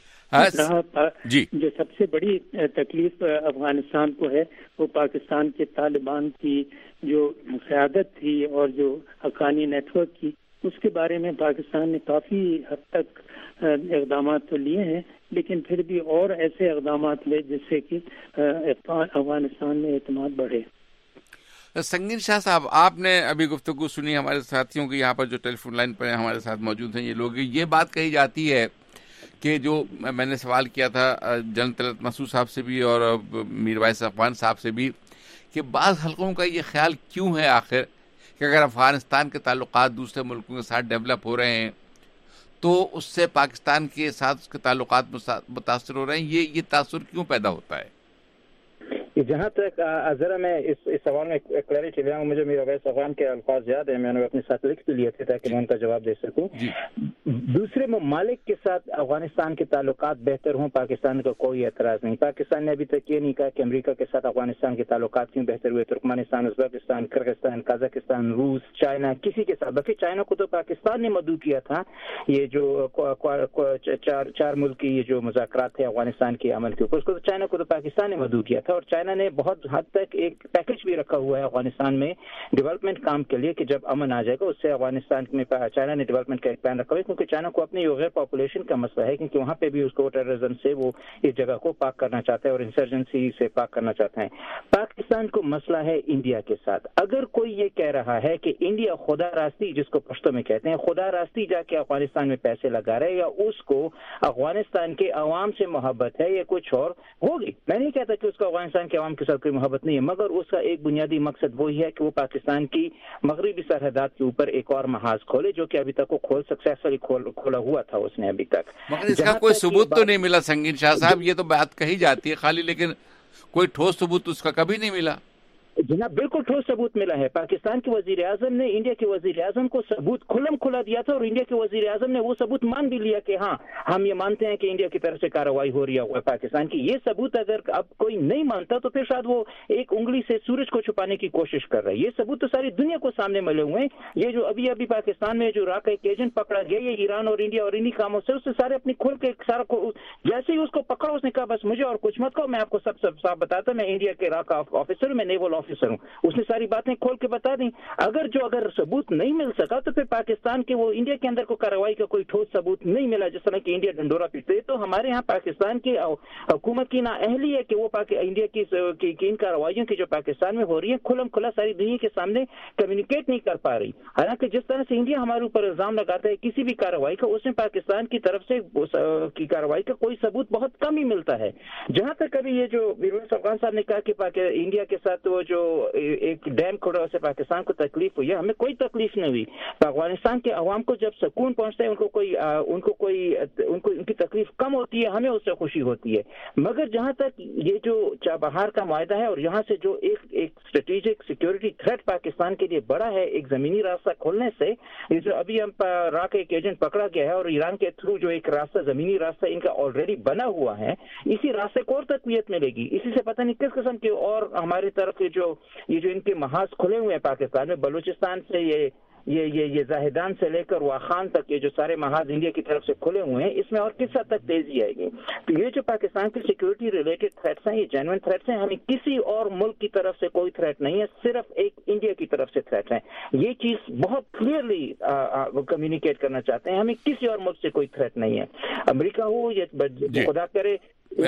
جو سب سے بڑی تکلیف افغانستان کو ہے وہ پاکستان کے طالبان کی جو قیادت تھی اور جو حقانی نیٹ ورک کی، اس کے بارے میں پاکستان نے کافی حد تک اقدامات تو لیے ہیں، لیکن پھر بھی اور ایسے اقدامات لے جس سے کہ افغانستان میں اعتماد بڑھے۔ سنگین شاہ صاحب، آپ نے ابھی گفتگو سنی ہمارے ساتھیوں کی، یہاں پر جو ٹیلی فون لائن پر ہمارے ساتھ موجود ہیں یہ لوگ، یہ بات کہی جاتی ہے کہ جو میں نے سوال کیا تھا جنرل طلعت مسعود صاحب سے بھی اور میر وائس افغان صاحب سے بھی، کہ بعض حلقوں کا یہ خیال کیوں ہے آخر کہ اگر افغانستان کے تعلقات دوسرے ملکوں کے ساتھ ڈیولپ ہو رہے ہیں تو اس سے پاکستان کے ساتھ اس کے تعلقات متاثر ہو رہے ہیں، یہ تاثر کیوں پیدا ہوتا ہے؟ جہاں تک ذرا میں اس سوال میں کلیئرٹی لے آؤں، مجھے میر وائس افغان کے الفاظ یاد ہیں، میں نے اپنے ساتھ لکھ لیے تھے تاکہ میں ان کا جواب دے سکوں۔ دوسرے ممالک کے ساتھ افغانستان کے تعلقات بہتر ہوں، پاکستان کا کوئی اعتراض نہیں۔ پاکستان نے ابھی تک یہ نہیں کہا کہ امریکہ کے ساتھ افغانستان کے تعلقات کیوں بہتر ہوئے، ترکمانستان، ازبکستان، کرغزستان، قازقستان، روس، چائنا، کسی کے ساتھ، بلکہ چائنا کو تو پاکستان نے مدعو کیا تھا۔ یہ جو چار ملک کی یہ جو مذاکرات تھے افغانستان کے عمل کے اوپر، اس کو تو چائنا کو تو پاکستان نے مدعو کیا تھا، اور چائنا نے بہت حد تک ایک پیکج بھی رکھا ہوا ہے افغانستان میں ڈیولپمنٹ کام کے لیے کہ جب امن آ جائے گا اس سے افغانستان میں چائنا نے ڈیولپمنٹ کا ایک پلان رکھا ہوا ہے، کیونکہ چائنا کو اپنی غیر پاپولیشن کا مسئلہ ہے، کیونکہ وہاں پہ بھی اس کو ٹیررزم سے وہ اس جگہ کو پاک کرنا چاہتا ہے اور انسرجنسی سے پاک کرنا چاہتا ہے۔ پاکستان کو مسئلہ ہے انڈیا کے ساتھ۔ اگر کوئی یہ کہہ رہا ہے کہ انڈیا خدا راستی، جس کو پشتو میں کہتے ہیں، خدا راستی جا کے افغانستان میں پیسے لگا رہے یا اس کو افغانستان کے عوام سے محبت ہے یا کچھ اور ہوگی، میں نہیں کہتا کہ اس کو افغانستان کے عوام کے ساتھ کوئی محبت نہیں ہے، مگر اس کا ایک بنیادی مقصد وہی ہے کہ وہ پاکستان کی مغربی سرحدات کے اوپر ایک اور محاذ کھولے، جو کہ ابھی تک وہ سکسیسفلی کھولا ہوا تھا اس نے ابھی تک۔ مگر اس کا کوئی ثبوت تو نہیں ملا سنگین شاہ صاحب، یہ تو بات کہی جاتی ہے خالی، لیکن کوئی ٹھوس ثبوت اس کا کبھی نہیں ملا۔ جناب بالکل ٹھوس ثبوت ملا ہے۔ پاکستان کے وزیر اعظم نے انڈیا کے وزیر اعظم کو ثبوت کھلم کھلا دیا تھا، اور انڈیا کے وزیر اعظم نے وہ ثبوت مان بھی لیا کہ ہاں ہم یہ مانتے ہیں کہ انڈیا کی طرف سے کارروائی ہو رہی ہے پاکستان کی۔ یہ ثبوت اگر اب کوئی نہیں مانتا تو پھر شاید وہ ایک انگلی سے سورج کو چھپانے کی کوشش کر رہا ہے۔ یہ ثبوت تو ساری دنیا کو سامنے ملے ہوئے ہیں۔ یہ جو ابھی پاکستان میں جو راکا ایک ایجنٹ پکڑا گیا، یہ ایران اور انڈیا اور انہی کاموں سے، اس سے سارے اپنی کھول کے سارا جیسے ہی اس کو پکڑا اس نے کہا بس مجھے اور کچھ مت کہو، میں آپ کو سب صاف بتاتا میں انڈیا کے راکا آفیسر ہوں، میں نیول آفیسر ہوں۔ اس نے ساری باتیں کھول کے بتا دیں۔ اگر ثبوت نہیں مل سکا تو پھر پاکستان کے وہ انڈیا کے اندر کو کارروائی کا کوئی ٹھوس ثبوت نہیں ملا، جس طرح کہ انڈیا ڈنڈورا پیٹتے، تو ہمارے ہاں پاکستان کی حکومت کی نااہلی ہے کہ وہ انڈیا کی ان کارروائیوں کی جو پاکستان میں ہو رہی ہے کھلم کھلا ساری دنیا کے سامنے کمیونیکیٹ نہیں کر پا رہی۔ حالانکہ جس طرح سے انڈیا ہمارے اوپر الزام لگاتا ہے کسی بھی کارروائی کا، اس میں پاکستان کی طرف سے کی کارروائی کا کوئی ثبوت بہت کم ہی ملتا ہے۔ جہاں تک ابھی یہ جو میر وائس افغان صاحب نے کہا کہ انڈیا کے ساتھ وہ جو ایک ڈیم کھڑا سے پاکستان کو تکلیف ہوئی ہے، ہمیں کوئی تکلیف نہیں ہوئی۔ افغانستان کے عوام کو جب سکون پہنچتا ہے ان کو ان کی تکلیف کم ہوتی ہے، ہمیں اس سے خوشی ہوتی ہے۔ مگر جہاں تک یہ جو چابہار کا معاہدہ ہے اور یہاں سے جو ایک اسٹریٹجک سیکورٹی تھریٹ پاکستان کے لیے بڑا ہے ایک زمینی راستہ کھولنے سے، جو ابھی ہم راک ایک ایجنٹ پکڑا گیا ہے اور ایران کے تھرو جو ایک راستہ زمینی راستہ ان کا آلریڈی بنا ہوا ہے، اسی راستے کو اور تقویت ملے گی۔ اسی سے پتہ نہیں کس قسم کے اور ہماری طرف یہ جو ان کے محاذ کھلے ہوئے ہیں پاکستان میں، بلوچستان سے یہ زاہدان سے لے کر واخان تک یہ جو سارے محاذ انڈیا کی طرف سے کھلے ہوئے ہیں، اس میں اور کس حد تک تیزی آئے گی۔ تو یہ جو پاکستان کی سیکورٹی ریلیٹڈ تھریٹس ہیں، یہ جینوئن تھریٹس ہیں، ہمیں کسی اور ملک کی طرف سے کوئی تھریٹ نہیں ہے، صرف ایک انڈیا کی طرف سے تھریٹ ہیں۔ یہ چیز بہت کلیئرلی کمیونیکیٹ کرنا چاہتے ہیں، ہمیں کسی اور ملک سے کوئی تھریٹ نہیں ہے۔ امریکہ ہو یا خدا کرے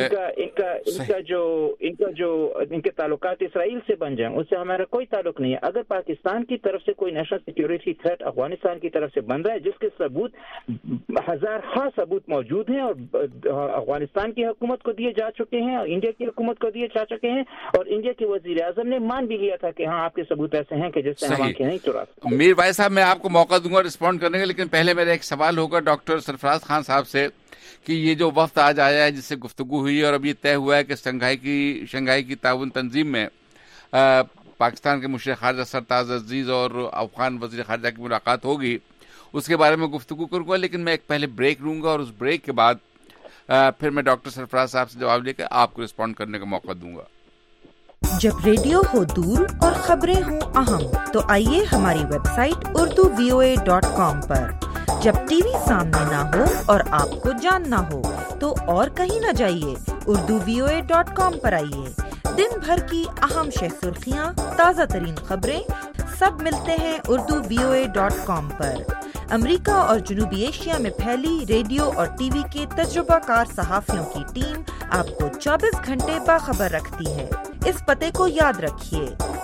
ان کے تعلقات اسرائیل سے بن جائیں، اس سے ہمارا کوئی تعلق نہیں ہے۔ اگر پاکستان کی طرف سے کوئی نیشنل سیکورٹی تھریٹ افغانستان کی طرف سے بن رہا ہے، جس کے ثبوت ہزارہ ثبوت موجود ہیں اور افغانستان کی حکومت کو دیے جا چکے ہیں اور انڈیا کی حکومت کو دیے جا چکے ہیں، اور انڈیا کے وزیر اعظم نے مان بھی لیا تھا کہ ہاں آپ کے ثبوت ایسے ہیں کہ جس سے ہم آنکھیں نہیں چرا سکتے۔ میر بھائی صاحب، میں آپ کو موقع دوں گا رسپونڈ کرنے کا، لیکن پہلے میرا ایک سوال ہوگا ڈاکٹر سرفراز خان صاحب سے کہ یہ جو وفد آج آیا ہے جس سے گفتگو ہوئی اور اب یہ طے ہوا ہے کہ شنگھائی کی تعاون تنظیم میں پاکستان کے مشیر خارجہ سرتاج عزیز اور افغان وزیر خارجہ کی ملاقات ہوگی، اس کے بارے میں گفتگو کروں گا، لیکن میں ایک پہلے بریک لوں گا اور اس بریک کے بعد پھر میں ڈاکٹر سرفراز صاحب سے جواب لے کے آپ کو رسپونڈ کرنے کا موقع دوں گا۔ جب ریڈیو ہو دور اور خبریں ہوں اہم تو آئیے ہماری ویب سائٹ urduvoa.com پر. جب ٹی وی سامنے نہ ہو اور آپ کو جاننا ہو تو اور کہیں نہ جائیے, urduvoa.com پر آئیے. دن بھر کی اہم سرخیاں, تازہ ترین خبریں سب ملتے ہیں urduvoa.com پر. امریکہ اور جنوبی ایشیا میں پھیلی ریڈیو اور ٹی وی کے تجربہ کار صحافیوں کی ٹیم آپ کو 24 گھنٹے باخبر رکھتی ہے. اس پتے کو یاد رکھیے,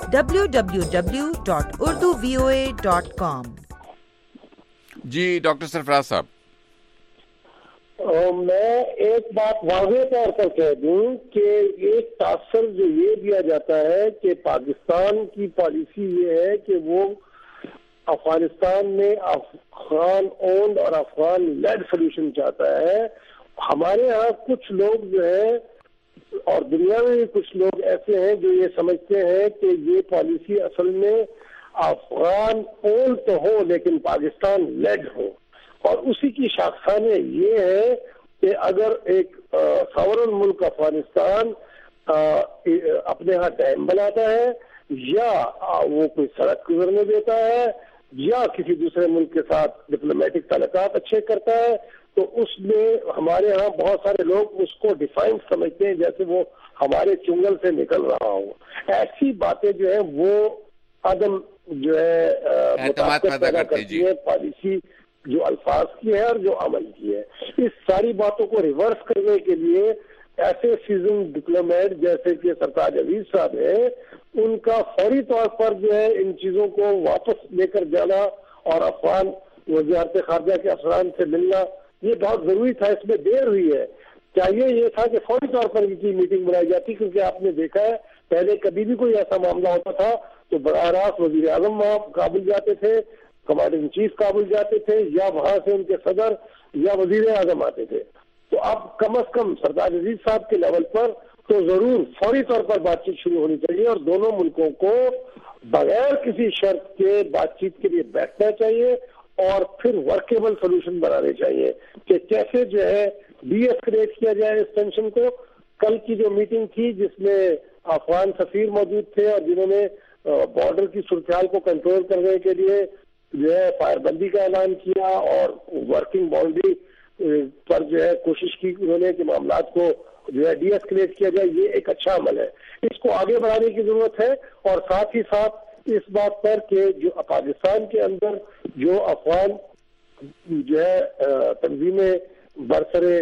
www.urduvoa.com. جی ڈاکٹر سرفراز صاحب, میں ایک بات واضح طور پر کہہ دوں کہ ایک تاثر جو یہ دیا جاتا ہے کہ پاکستان کی پالیسی یہ ہے کہ وہ افغانستان میں افغان اونڈ اور افغان لیڈ سولوشن چاہتا ہے. ہمارے ہاں کچھ لوگ جو ہے اور دنیا میں بھی کچھ لوگ ایسے ہیں جو یہ سمجھتے ہیں کہ یہ پالیسی اصل میں افغان اونڈ تو ہو لیکن پاکستان لیڈ ہو, اور اسی کی شاخسانیں یہ ہے کہ اگر ایک ساورن ملک افغانستان اپنے ہاں ڈیم بناتا ہے یا وہ کوئی سڑک گزرنے دیتا ہے یا کسی دوسرے ملک کے ساتھ ڈپلومیٹک تعلقات اچھے کرتا ہے, تو اس میں ہمارے ہاں بہت سارے لوگ اس کو ڈیفائن سمجھتے ہیں جیسے وہ ہمارے چنگل سے نکل رہا ہو. ایسی باتیں جو ہے وہ عدم جو ہے مطابقت پیدا کرتی ہے پالیسی جو الفاظ کی ہے اور جو عمل کی ہے. اس ساری باتوں کو ریورس کرنے کے لیے ایسے سیزن ڈپلومیٹ جیسے کہ سرتاج عزیز صاحب ہیں, ان کا فوری طور پر جو ہے ان چیزوں کو واپس لے کر جانا اور افغان وزارت خارجہ کے افسران سے ملنا یہ بہت ضروری تھا. اس میں دیر ہوئی ہے, چاہیے یہ تھا کہ فوری طور پر ان کی میٹنگ بنائی جاتی, کیونکہ آپ نے دیکھا ہے پہلے کبھی بھی کوئی ایسا معاملہ ہوتا تھا تو براہ راست وزیر اعظم وہاں کابل جاتے تھے, کمانڈر ان چیف کابل جاتے تھے, یا وہاں سے ان کے صدر یا وزیر اعظم آتے تھے. تو اب کم از کم سرتاج عزیز صاحب کے لیول پر تو ضرور فوری طور پر بات چیت شروع ہونی چاہیے اور دونوں ملکوں کو بغیر کسی شرط کے بات چیت کے لیے بیٹھنا چاہیے اور پھر ورکیبل سولوشن بنانے چاہیے کہ کیسے جو ہے ڈی ایسکلیٹ کیا جائے اس ٹینشن کو. کل کی جو میٹنگ تھی جس میں افغان سفیر موجود تھے اور جنہوں نے بارڈر کی صورتحال کو کنٹرول کرنے کے لیے جو ہے فائر بندی کا اعلان کیا اور ورکنگ باؤنڈری پر جو ہے کوشش کی انہوں نے کہ معاملات کو جو ہے ڈی ایسکلیٹ کیا جائے, یہ ایک اچھا عمل ہے. اس کو آگے بڑھانے کی ضرورت ہے اور ساتھ ہی ساتھ اس بات پر کہ جو پاکستان کے اندر جو افغان جو ہے تنظیمیں برسر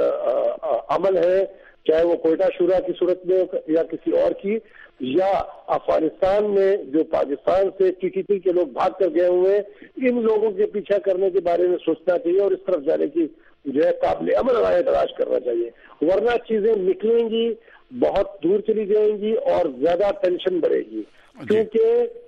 عمل ہے, چاہے وہ کوئٹہ شورا کی صورت میں یا کسی اور کی, یا افغانستان میں جو پاکستان سے ٹی ٹی پی کے لوگ بھاگ کر گئے ہوئے ہیں, ان لوگوں کے پیچھا کرنے کے بارے میں سوچنا چاہیے اور اس طرف جانے کی جو ہے قابل عمل رائے تلاش کرنا چاہیے, ورنہ چیزیں نکلیں گی بہت دور چلی جائیں گی اور زیادہ ٹینشن بڑھے گی. کیونکہ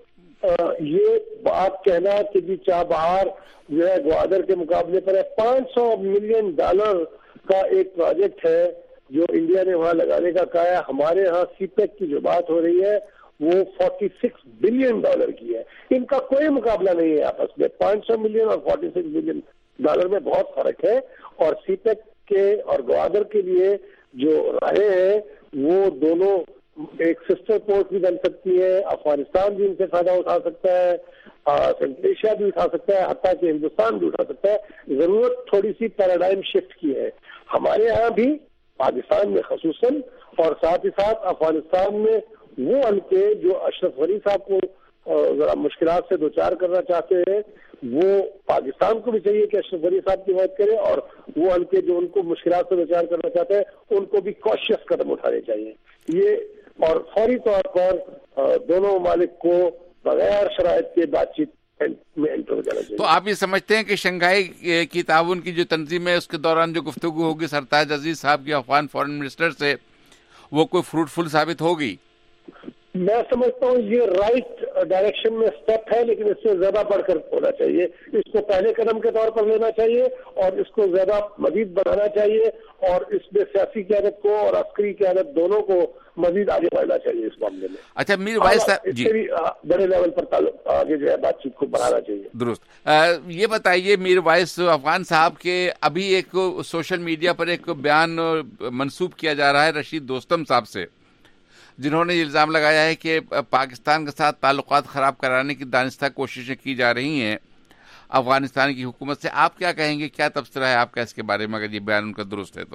یہ بات کہنا کہ جی چابہار جو ہے گوادر کے مقابلے پر ہے, $500 ملین کا ایک پروجیکٹ ہے جو انڈیا نے وہاں لگانے کا کہا ہے. ہمارے ہاں سی پیک کی جو بات ہو رہی ہے وہ $46 بلین کی ہے. ان کا کوئی مقابلہ نہیں ہے آپس میں. 500 ملین اور $46 بلین میں بہت فرق ہے, اور سی پیک کے اور گوادر کے لیے جو راہیں ہیں وہ دونوں ایک سسٹر پورٹ بھی بن سکتی ہے. افغانستان بھی ان سے فائدہ اٹھا سکتا ہے, سینٹرل ایشیا بھی اٹھا سکتا ہے, حتیٰ کہ ہندوستان بھی اٹھا سکتا ہے. ضرورت تھوڑی سی پیراڈائم شفٹ کی ہے ہمارے ہاں بھی, پاکستان میں خصوصاً, اور ساتھ ہی ساتھ افغانستان میں وہ حلقے جو اشرف غنی صاحب کو ذرا مشکلات سے دوچار کرنا چاہتے ہیں, وہ پاکستان کو بھی چاہیے کہ اشرف غنی صاحب کی مدد کرے, اور وہ حلقے جو ان کو مشکلات سے دوچار کرنا چاہتے ہیں ان کو بھی کوشش قدم اٹھانے چاہیے. یہ اور فوری طور پر دونوں ممالک کو بغیر شرائط کے بات چیت میں انٹر ہو جانا چاہیے. تو آپ یہ سمجھتے ہیں کہ شنگھائی کی تعاون کی جو تنظیم ہے اس کے دوران جو گفتگو ہوگی سرتاج عزیز صاحب کی افغان فارن منسٹر سے, وہ کوئی فروٹفل ثابت ہوگی؟ میں سمجھتا ہوں یہ رائٹ ڈائریکشن میں اسٹیپ ہے, لیکن اس سے زیادہ بڑھ کر ہونا چاہیے. اس کو پہلے قدم کے طور پر لینا چاہیے اور اس کو زیادہ مزید بڑھانا چاہیے, اور اس میں سیاسی قیادت کو اور عسکری قیادت دونوں کو مزید آگے بڑھنا چاہیے اس معاملے میں. اچھا میر وائس صاحب جی, بڑے لیول پر آگے جو ہے بات چیت کو بڑھانا چاہیے. درست. یہ بتائیے میر وائس افغان صاحب کے ابھی ایک سوشل میڈیا پر ایک بیان منسوب کیا جا رہا ہے رشید دوستم صاحب سے, جنہوں نے یہ الزام لگایا ہے کہ پاکستان کے ساتھ تعلقات خراب کرانے کی دانستہ کوششیں کی جا رہی ہیں افغانستان کی حکومت سے. آپ کیا کہیں گے, کیا تبصرہ ہے آپ کا اس کے بارے میں, اگر یہ بیان ان کا درست ہے تو؟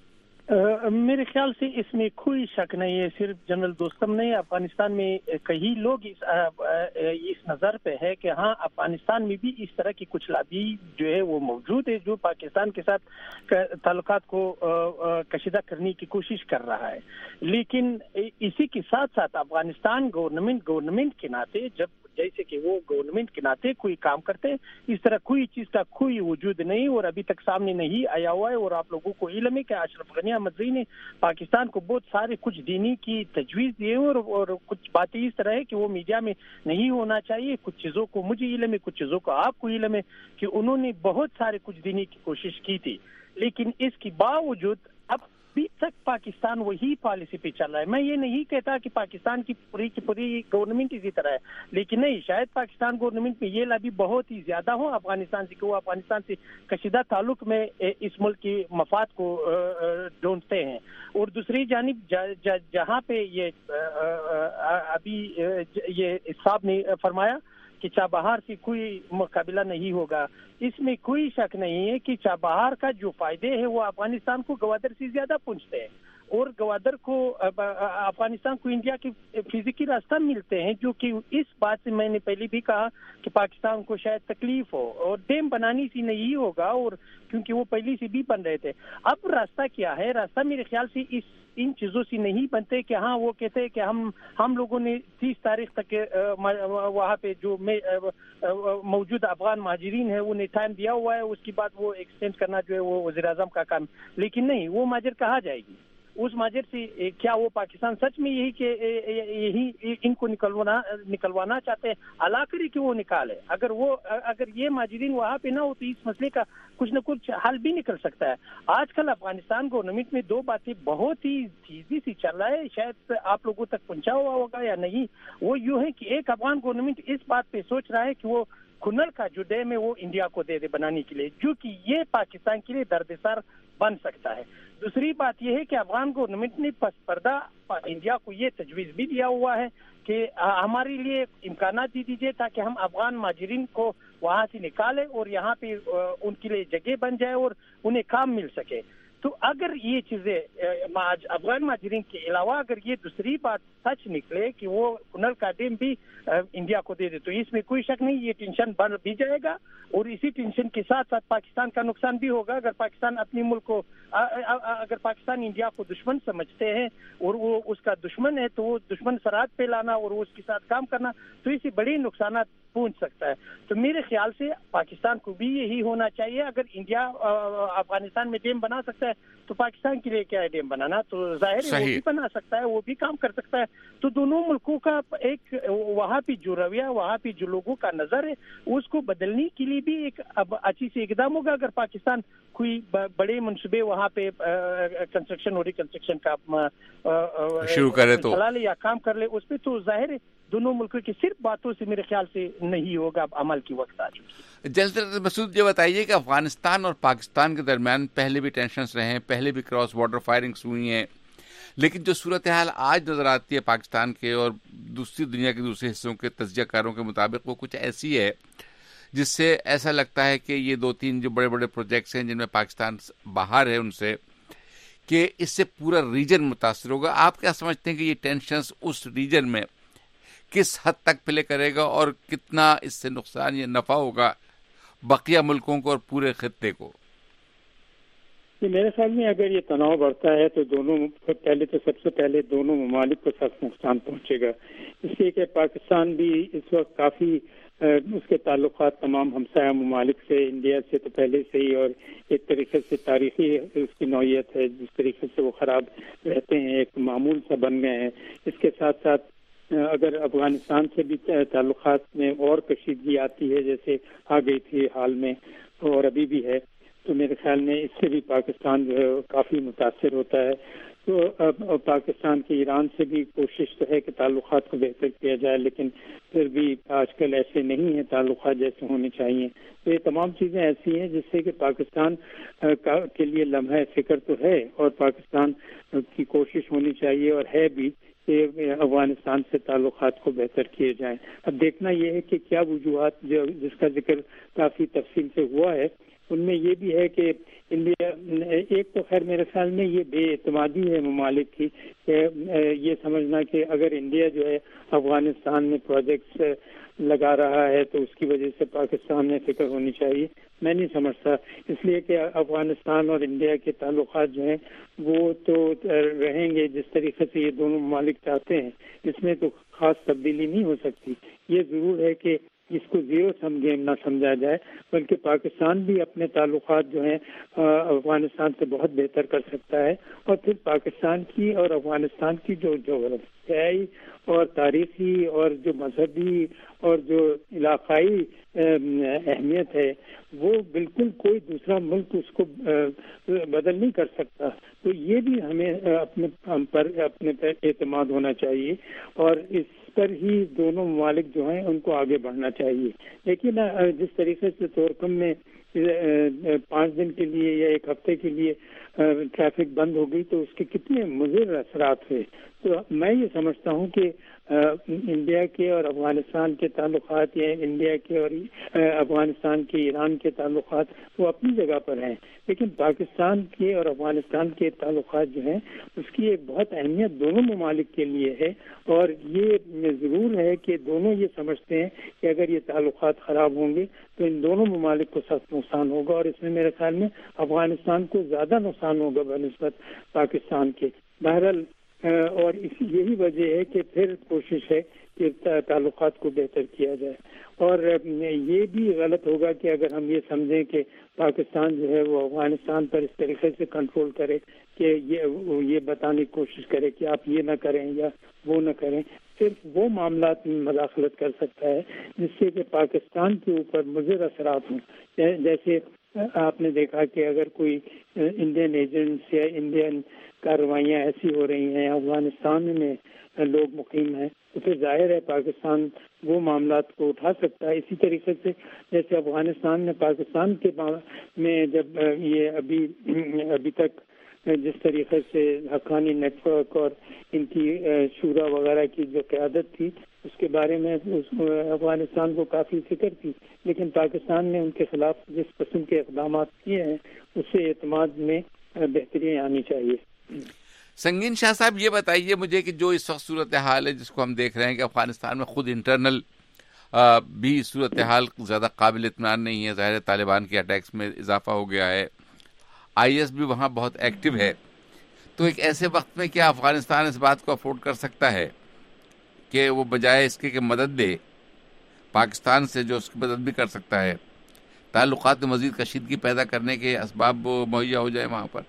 میرے خیال سے اس میں کوئی شک نہیں ہے. صرف جنرل دوستم نہیں, افغانستان میں کئی لوگ اس نظر پہ ہے کہ ہاں افغانستان میں بھی اس طرح کی کچھ لابی جو ہے وہ موجود ہے جو پاکستان کے ساتھ تعلقات کو کشیدہ کرنے کی کوشش کر رہا ہے. لیکن اسی کے ساتھ ساتھ افغانستان گورنمنٹ کے ناطے, جب جیسے کہ وہ گورنمنٹ کے ناطے کوئی کام کرتے ہیں, اس طرح کوئی چیز کا کوئی وجود نہیں اور ابھی تک سامنے نہیں آیا ہوا ہے. اور آپ لوگوں کو علم ہے کہ اشرف غنی احمد زئی نے پاکستان کو بہت سارے کچھ دینی کی تجویز دیے اور کچھ باتیں اس طرح ہے کہ وہ میڈیا میں نہیں ہونا چاہیے. کچھ چیزوں کو مجھے علم ہے, کچھ چیزوں کو آپ کو علم ہے کہ انہوں نے بہت سارے کچھ دینی کی کوشش کی تھی, لیکن اس کے باوجود اب ابھی تک پاکستان وہی پالیسی پہ چل رہا ہے. میں یہ نہیں کہتا کہ پاکستان کی پوری گورنمنٹ اسی طرح ہے, لیکن نہیں, شاید پاکستان گورنمنٹ میں یہ لابی بہت ہی زیادہ ہو افغانستان سے کہ وہ افغانستان سے کشیدہ تعلق میں اس ملک کی مفاد کو ڈھونڈتے ہیں. اور دوسری جانب جہاں پہ یہ ابھی یہ صاحب نے فرمایا کہ چابہار سے کوئی مقابلہ نہیں ہوگا, اس میں کوئی شک نہیں ہے کہ چابہار کا جو فائدے ہیں وہ افغانستان کو گوادر سے زیادہ پہنچتے ہیں اور گوادر کو افغانستان کو انڈیا کے فزیکی راستہ ملتے ہیں, جو کہ اس بات سے میں نے پہلے بھی کہا کہ پاکستان کو شاید تکلیف ہو اور ڈیم بنانی سی نہیں ہوگا, اور کیونکہ وہ پہلے سے بھی بن رہے تھے. اب راستہ کیا ہے؟ راستہ میرے خیال سے ان چیزوں سے نہیں بنتے کہ ہاں وہ کہتے ہیں کہ ہم لوگوں نے 30 تاریخ تک وہاں پہ جو موجود افغان مہاجرین ہیں انہیں ٹائم دیا ہوا ہے, اس کے بعد وہ ایکسٹینڈ کرنا جو ہے وہ وزیر اعظم کا کام. لیکن نہیں, وہ مہاجر کہا جائے گی. اس مہاجر سے کیا وہ پاکستان سچ میں یہی ان کو نکلوانا چاہتے ہیں؟ اللہ کرے کہ وہ نکالے. اگر یہ مہاجرین وہاں پہ نہ ہو تو اس مسئلے کا کچھ نہ کچھ حل بھی نکل سکتا ہے. آج کل افغانستان گورنمنٹ میں دو باتیں بہت ہی تیزی سے چل رہا ہے, شاید آپ لوگوں تک پہنچا ہوا ہوگا یا نہیں. وہ یوں ہے کہ ایک افغان گورنمنٹ اس بات پہ سوچ رہا ہے کہ وہ کنل کا جو ڈیم ہے وہ انڈیا کو دے بنانے کے لیے, جو کہ یہ پاکستان کے لیے دردسر بن سکتا ہے. دوسری بات یہ ہے کہ افغان گورنمنٹ نے پس پردہ انڈیا کو یہ تجویز بھی دیا ہوا ہے کہ ہمارے لیے امکانات دی دیجیے تاکہ ہم افغان مہاجرین کو وہاں سے نکالیں اور یہاں پہ ان کے لیے جگہ بن جائے اور انہیں کام مل سکے. تو اگر یہ چیزیں افغان مہاجرین کے علاوہ اگر یہ دوسری بات سچ نکلے کہ وہ کنل کا ڈیم بھی انڈیا کو دے دے تو اس میں کوئی شک نہیں, یہ ٹینشن بڑھ بھی جائے گا اور اسی ٹینشن کے ساتھ ساتھ پاکستان کا نقصان بھی ہوگا. اگر پاکستان اپنے ملک کو اگر پاکستان انڈیا کو دشمن سمجھتے ہیں اور وہ اس کا دشمن ہے تو وہ دشمن سرحد پہ لانا اور اس کے ساتھ کام کرنا تو اس سے بڑے نقصانات پہنچ سکتا ہے. تو میرے خیال سے پاکستان کو بھی یہی ہونا چاہیے. اگر انڈیا افغانستان میں ڈیم بنا سکتا ہے تو پاکستان کے لیے کیا ہے ڈیم بنانا؟ تو ظاہر ہے وہ بھی بنا سکتا ہے, وہ بھی کام کر سکتا ہے. تو دونوں ملکوں کا ایک وہاں پہ جو رویہ, وہاں پہ جو لوگوں کا نظر ہے اس کو بدلنے کے لیے بھی ایک اچھی سے اقدام ہوگا. اگر پاکستان کوئی بڑے منصوبے وہاں پہ کنسٹرکشن اور ریکنسٹرکشن کا شروع کرے تو چلا لے یا کام کر لے اس پہ, تو ظاہر ہے دونوں ملکوں کی صرف باتوں سے میرے خیال سے نہیں ہوگا, اب عمل کی وقت آ چکی. جنرل مسعود یہ بتائیے کہ افغانستان اور پاکستان کے درمیان پہلے بھی ٹینشنز رہے ہیں, پہلے بھی کراس بارڈر فائرنگز ہوئی ہیں, لیکن جو صورتحال آج نظر آتی ہے پاکستان کے اور دوسری دنیا کے دوسرے حصوں کے تجزیہ کاروں کے مطابق وہ کچھ ایسی ہے جس سے ایسا لگتا ہے کہ یہ 2-3 جو بڑے بڑے پروجیکٹس ہیں جن میں پاکستان باہر ہے ان سے, کہ اس سے پورا ریجن متاثر ہوگا. آپ کیا سمجھتے ہیں کہ یہ ٹینشنز اس ریجن میں کس حد تک پلے کرے گا اور کتنا اس سے نقصان یا نفع ہوگا بقیہ ملکوں کو اور پورے خطے کو؟ میرے خیال میں اگر یہ تناؤ بڑھتا ہے تو سب سے پہلے دونوں ممالک کو سخت نقصان پہنچے گا, اس لیے کہ پاکستان بھی اس وقت کافی اس کے تعلقات تمام ہمسایہ ممالک سے, انڈیا سے تو پہلے سے ہی, اور ایک طریقے سے تاریخی اس کی نوعیت ہے جس طریقے سے وہ خراب رہتے ہیں, ایک معمول سا بن گئے ہیں. اس کے ساتھ ساتھ اگر افغانستان سے بھی تعلقات میں اور کشیدگی آتی ہے جیسے آ گئی تھی حال میں اور ابھی بھی ہے, تو میرے خیال میں اس سے بھی پاکستان جو ہے کافی متاثر ہوتا ہے. تو پاکستان کی ایران سے بھی کوشش تو ہے کہ تعلقات کو بہتر کیا جائے, لیکن پھر بھی آج کل ایسے نہیں ہیں تعلقات جیسے ہونے چاہیے. تو یہ تمام چیزیں ایسی ہیں جس سے کہ پاکستان کے لیے لمحہ فکر تو ہے, اور پاکستان کی کوشش ہونی چاہیے اور ہے بھی کہ افغانستان سے تعلقات کو بہتر کیے جائیں. اب دیکھنا یہ ہے کہ کیا وجوہات جس کا ذکر کافی تفصیل سے ہوا ہے ان میں یہ بھی ہے کہ انڈیا ایک تو خیر میرے خیال میں یہ بے اعتمادی ہے ممالک کی کہ یہ سمجھنا کہ اگر انڈیا جو ہے افغانستان میں پروجیکٹس لگا رہا ہے تو اس کی وجہ سے پاکستان میں فکر ہونی چاہیے. میں نہیں سمجھتا, اس لیے کہ افغانستان اور انڈیا کے تعلقات جو ہیں وہ تو رہیں گے جس طریقے سے یہ دونوں ممالک چاہتے ہیں, اس میں تو خاص تبدیلی نہیں ہو سکتی. یہ ضرور ہے کہ اس کو زیرو سم گیم نہ سمجھا جائے, بلکہ پاکستان بھی اپنے تعلقات جو ہیں افغانستان سے بہت بہتر کر سکتا ہے, اور پھر پاکستان کی اور افغانستان کی جو جغرافیائی اور تاریخی اور جو مذہبی اور جو علاقائی اہمیت ہے وہ بالکل کوئی دوسرا ملک اس کو بدل نہیں کر سکتا. تو یہ بھی ہمیں اپنے پر اعتماد ہونا چاہیے اور اس پر ہی دونوں ممالک جو ہیں ان کو آگے بڑھنا چاہیے. لیکن جس طریقے سے تورکم میں 5 دن کے لیے یا 1 ہفتے کے لیے ٹریفک بند ہو گئی تو اس کے کتنے مضر اثرات ہوئے. تو میں یہ سمجھتا ہوں کہ انڈیا کے اور افغانستان کے تعلقات یا انڈیا کے اور افغانستان کے ایران کے تعلقات وہ اپنی جگہ پر ہیں, لیکن پاکستان کے اور افغانستان کے تعلقات جو ہیں اس کی ایک بہت اہمیت دونوں ممالک کے لیے ہے. اور یہ ضرور ہے کہ دونوں یہ سمجھتے ہیں کہ اگر یہ تعلقات خراب ہوں گے تو ان دونوں ممالک کو سخت نقصان ہوگا, اور اس میں میرے خیال میں افغانستان کو زیادہ نقصان ہوگا بنسبت پاکستان کے. بہرحال اور یہی وجہ ہے کہ پھر کوشش ہے کہ تعلقات کو بہتر کیا جائے. اور یہ بھی غلط ہوگا کہ اگر ہم یہ سمجھیں کہ پاکستان جو ہے وہ افغانستان پر اس طریقے سے کنٹرول کرے کہ یہ بتانے کی کوشش کرے کہ آپ یہ نہ کریں یا وہ نہ کریں. صرف وہ معاملات میں مداخلت کر سکتا ہے جس سے کہ پاکستان کے اوپر مضر اثرات ہوں. جیسے آپ نے دیکھا کہ اگر کوئی انڈین ایجنٹس یا انڈین کارروائیاں ایسی ہو رہی ہیں افغانستان میں لوگ مقیم ہیں تو پھر ظاہر ہے پاکستان وہ معاملات کو اٹھا سکتا ہے. اسی طریقے سے جیسے افغانستان نے پاکستان کے میں جب یہ ابھی تک جس طریقے سے حقانی نیٹ ورک اور ان کی شورا وغیرہ کی جو قیادت تھی اس کے بارے میں افغانستان کو کافی فکر تھی, لیکن پاکستان نے ان کے خلاف جس قسم کے اقدامات کیے ہیں اس سے اعتماد میں بہتری آنی چاہیے. سنگین شاہ صاحب یہ بتائیے مجھے کہ جو اس وقت صورتحال ہے جس کو ہم دیکھ رہے ہیں کہ افغانستان میں خود انٹرنل بھی صورتحال زیادہ قابل اطمینان نہیں ہے. ظاہر طالبان کے اٹیکس میں اضافہ ہو گیا ہے, IS بھی وہاں بہت ایکٹیو ہے. تو ایک ایسے وقت میں کیا افغانستان اس بات کو افورڈ کر سکتا ہے کہ وہ بجائے اس کے کہ مدد دے پاکستان سے جو اس کی مدد بھی کر سکتا ہے, تعلقات میں مزید کشیدگی پیدا کرنے کے اسباب مہیا ہو جائے وہاں پر؟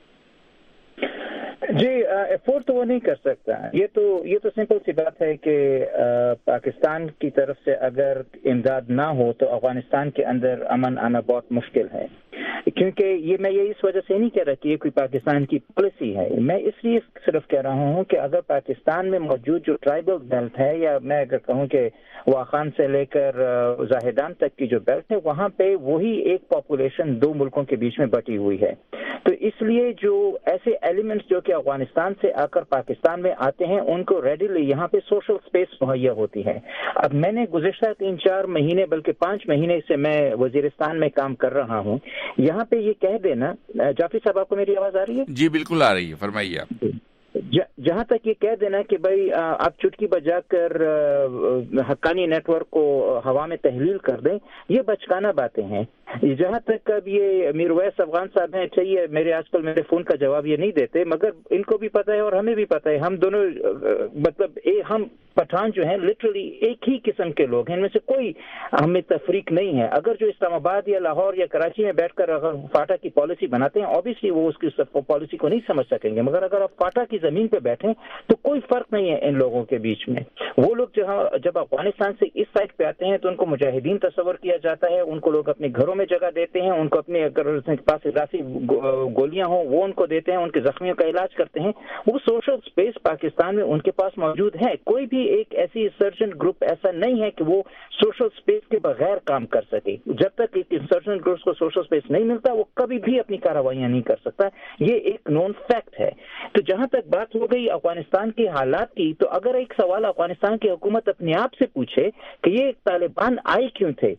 جی افورڈ تو وہ نہیں کر سکتا. یہ تو سمپل سی بات ہے کہ پاکستان کی طرف سے اگر امداد نہ ہو تو افغانستان کے اندر امن آنا بہت مشکل ہے. کیونکہ میں یہ اس وجہ سے نہیں کہہ رہا کہ یہ کوئی پاکستان کی پالیسی ہے. میں اس لیے صرف کہہ رہا ہوں کہ اگر پاکستان میں موجود جو ٹرائبل بیلٹ ہے, یا میں اگر کہوں کہ واخان سے لے کر زاہدان تک کی جو بیلٹ ہے, وہاں پہ وہی ایک پاپولیشن 2 ملکوں کے بیچ میں بٹی ہوئی ہے. تو اس لیے جو ایسے ایلیمنٹس جو کہ افغانستان سے آ کر پاکستان میں آتے ہیں ان کو ریڈیلی یہاں پہ سوشل سپیس مہیا ہوتی ہے. اب میں نے گزشتہ 3-4 مہینے بلکہ 5 مہینے سے میں وزیرستان میں کام کر رہا ہوں. یہاں پہ یہ کہہ دینا, جعفری صاحب آپ کو میری آواز آ رہی ہے؟ جی بالکل آ رہی ہے, فرمائیے آپ. جہاں تک یہ کہہ دینا کہ بھائی آپ چٹکی بجا کر حقانی نیٹ ورک کو ہوا میں تحلیل کر دیں, یہ بچکانہ باتیں ہیں. جہاں تک اب یہ میر اویس افغان صاحب ہیں, چاہیے میرے آج کل میرے فون کا جواب یہ نہیں دیتے, مگر ان کو بھی پتہ ہے اور ہمیں بھی پتہ ہے, ہم دونوں مطلب ہم پٹھان جو ہیں لٹرلی ایک ہی قسم کے لوگ ہیں, ان میں سے کوئی ہمیں تفریق نہیں ہے. اگر جو اسلام آباد یا لاہور یا کراچی میں بیٹھ کر اگر فاٹا کی پالیسی بناتے ہیں, اوبیسلی وہ اس کی پالیسی کو نہیں سمجھ سکیں گے, مگر اگر آپ فاٹا کی زمین پہ بیٹھیں تو کوئی فرق نہیں ہے ان لوگوں کے بیچ میں. وہ لوگ جب افغانستان سے اس سائڈ پہ آتے ہیں تو ان کو مجاہدین تصور کیا جاتا ہے, ان کو لوگ اپنے گھروں में जगह देते हैं, उनको अपने अगर उनके पास इजाफी गोलियां हों वो उनको देते हैं, उनके जख्मियों का इलाज करते हैं। वो सोशल स्पेस पाकिस्तान में उनके पास मौजूद है। कोई भी एक ऐसी इंसर्जेंट ग्रुप ऐसा नहीं है कि वो सोशल स्पेस के बगैर काम कर सके। जब तक एक इंसर्जेंट ग्रुप को सोशल स्पेस नहीं मिलता वो कभी भी अपनी कार्रवाइयां नहीं कर सकता। ये एक नॉन फैक्ट है। तो जहां तक बात हो गई अफगानिस्तान के हालात की, तो अगर एक सवाल अफगानिस्तान की हुकूमत अपने आप से पूछे कि ये तालिबान आए क्यों थे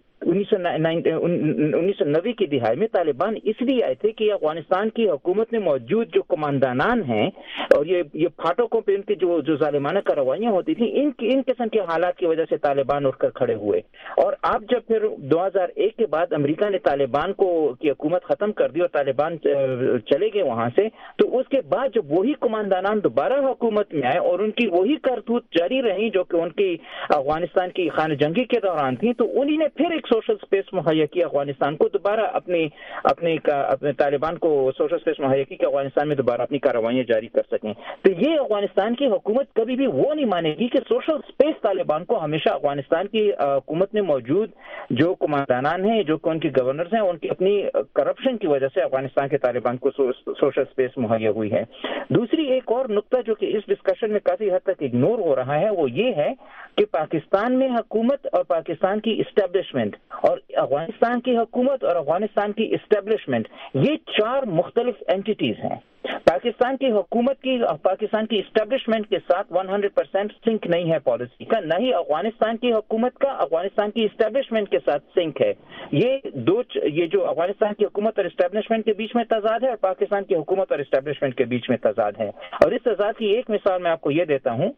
1990 की दिहाई में, तालिबान इसलिए आए थे कि अफगानिस्तान की हुकूमत में मौजूद जो कमांडानान हैं और ये फाटकों पे उनकी जो जालिमाना कार्रवाइयां होती थी, इन किस्म के हालात की वजह से तालिबान उठकर खड़े हुए। और अब जब फिर 2001 के बाद अमेरिका ने तालिबान की हुकूमत खत्म कर दी और तालिबान चले गए वहां से, तो उसके बाद जब वही कमांडानान दोबारा हुकूमत में आए और उनकी वही करतूत जारी रही जो कि उनकी अफगानिस्तान की खान जंगी के दौरान थी, तो उन्हीं ने फिर सोशल स्पेस मुहैया की अफगानिस्तान को दोबारा अपने तालिबान को सोशल स्पेस मुहैया की कि अफगानिस्तान में दोबारा अपनी कार्रवाइयां जारी कर सकें। तो ये अफगानिस्तान की हुकूमत कभी भी वो नहीं मानेगी कि सोशल स्पेस तालिबान को हमेशा अफगानिस्तान की हुकूमत में मौजूद जो कमांडानान हैं, जो उनके गवर्नर्स हैं, उनकी अपनी करप्शन की वजह से अफगानिस्तान के तालिबान को सोशल स्पेस मुहैया हुई है। दूसरी एक और नुक्ता जो कि इस डिस्कशन में काफी हद तक इग्नोर हो रहा है वो ये है कि पाकिस्तान में हुकूमत और पाकिस्तान की इस्टेब्लिशमेंट और अफगानिस्तान की हुकूमत और अफगानिस्तान की इस्टेब्लिशमेंट ये 4 मुख्तलिफ एंटिटीज हैं। पाकिस्तान की हुकूमत की पाकिस्तान की इस्टेब्लिशमेंट के साथ 100% सिंक नहीं है पॉलिसी का, न ही अफगानिस्तान की हुकूमत का अफगानिस्तान की इस्टेब्लिशमेंट के साथ सिंक है। ये जो अफगानिस्तान की हुकूमत और इस्टेब्लिशमेंट के बीच में तजाद है और पाकिस्तान की हुकूमत और इस्टेब्लिशमेंट के बीच में तजाद है। और इस तजाद की एक मिसाल मैं आपको ये देता हूँ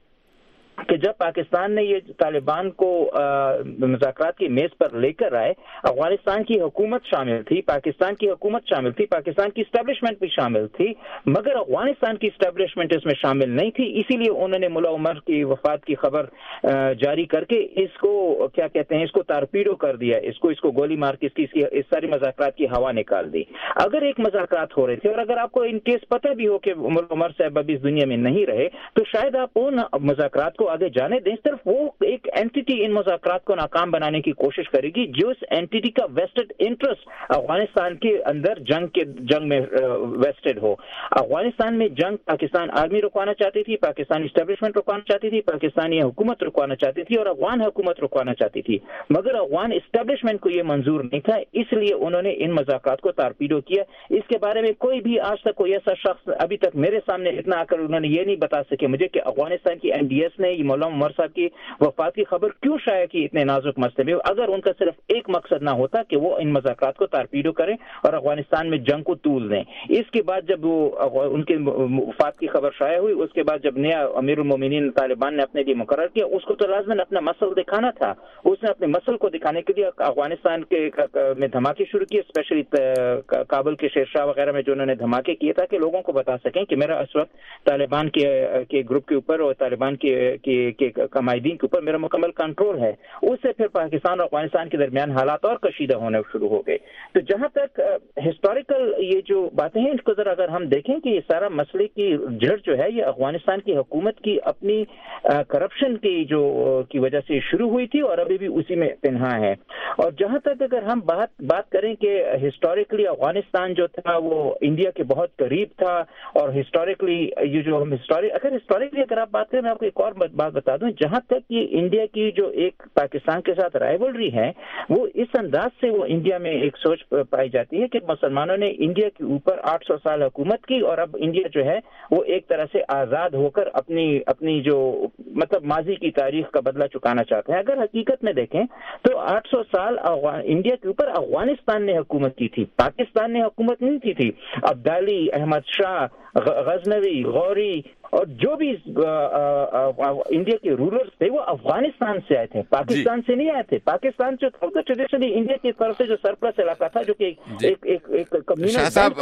कि जब पाकिस्तान ने ये तालिबान को मुज़ाकरात की मेज पर लेकर आए, अफगानिस्तान की हुकूमत शामिल थी, पाकिस्तान की हुकूमत शामिल थी, पाकिस्तान की इस्टेब्लिशमेंट भी शामिल थी, मगर अफगानिस्तान की इस्टेब्लिशमेंट इसमें शामिल नहीं थी। इसीलिए उन्होंने मुल्ला उमर की वफात की खबर जारी करके इसको क्या कहते हैं, इसको तारपीडो कर दिया, इसको गोली मार के इस सारी मुज़ाकरात की हवा निकाल दी। अगर एक मुज़ाकरात हो रहे थे और अगर आपको इन केस पता भी हो कि मुल्ला उमर साहब अभी इस दुनिया में नहीं रहे, तो शायद आप उन मुज़ाकरात को आगे जाने दें। सिर्फ वो एक एंटिटी इन मुज़ाकरात को नाकाम बनाने की कोशिश करेगी जो इस एंटिटी का वेस्टेड इंटरेस्ट अफगानिस्तान के अंदर जंग में वेस्टेड हो। अफगानिस्तान में जंग पाकिस्तान आर्मी रुकवाना चाहती थी, पाकिस्तान इस्टेब्लिशमेंट रुकवाना चाहती थी, पाकिस्तानी हुकूमत रुकवाना चाहती थी और अफगान हुकूमत रुकवाना चाहती थी, मगर अफगान इस्टेब्लिशमेंट को यह मंजूर नहीं था। इसलिए उन्होंने इन मुज़ाकरात को तारपीडो किया। इसके बारे में कोई भी आज तक कोई ऐसा शख्स अभी तक मेरे सामने इतना आकर उन्होंने ये नहीं बता सके मुझे कि अफगानिस्तान की NDS ने मौलाना उमर साहब की वफात की खबर क्यों शाया की इतने नाजुक मसले में, अगर उनका सिर्फ एक मकसद ना होता कि वो इन मुज़ाकरात को तारपीडो करें और अफगानिस्तान में जंग को तूल दें। इसके बाद जब वो उनके वफात की खबर शाया हुई, उसके बाद जब नया अमीरुल मोमिनीन तालिबान ने अपने लिए मुकर्रर किया, उसको तो लाज़िमन अपना मसल दिखाना था। उसने अपने मसल को दिखाने के लिए अफगानिस्तान में धमाके शुरू किए, स्पेशली काबुल के शेरशाह वगैरह में जो उन्होंने धमाके किए ताकि लोगों को बता सकें कि मेरा इस वक्त तालिबान के ग्रुप के ऊपर और तालिबान के कमाईदीन के ऊपर मेरा मुकम्मल कंट्रोल है। उससे फिर पाकिस्तान और अफगानिस्तान के दरमियान हालात और कशीदा होने शुरू हो गए। तो जहां तक हिस्टोरिकल ये जो बातें हैं इसको जरा अगर हम देखें कि ये सारा मसले की जड़ जो है ये अफगानिस्तान की हुकूमत की अपनी करप्शन की वजह से शुरू हुई थी और अभी भी उसी में पिन्हा है। और जहां तक अगर हम बात करें कि हिस्टोरिकली अफगानिस्तान जो था वो इंडिया के बहुत करीब था और हिस्टोरिकली ये जो हम हिस्टोरिकली अगर आप बात करें, मैं आपको एक और बात बता दूं, जहां तक ये इंडिया की जो एक पाकिस्तान के साथ राइवलरी है वो इस अंदाज से वो इंडिया में एक सोच पाई जाती है कि मुसलमानों ने इंडिया के ऊपर 800 साल हुकूमत की और अब इंडिया जो है वो एक तरह से आजाद होकर अपनी जो मतलब माजी की तारीख का बदला चुकाना चाहते हैं। अगर हकीकत में देखें तो 800 साल इंडिया के ऊपर अफगानिस्तान ने हुकूमत की थी, पाकिस्तान ने हुकूमत नहीं की थी। अब्दाली, अहमद शाह, गजनवी, गौरी और जो भी इंडिया के रूलर्स थे वो अफगानिस्तान से आए थे, पाकिस्तान से नहीं आए थे। पाकिस्तान जो था तो ट्रेडिशनली इंडिया की तरफ से जो सरप्लस इलाका था जो कि एक कम्युनल।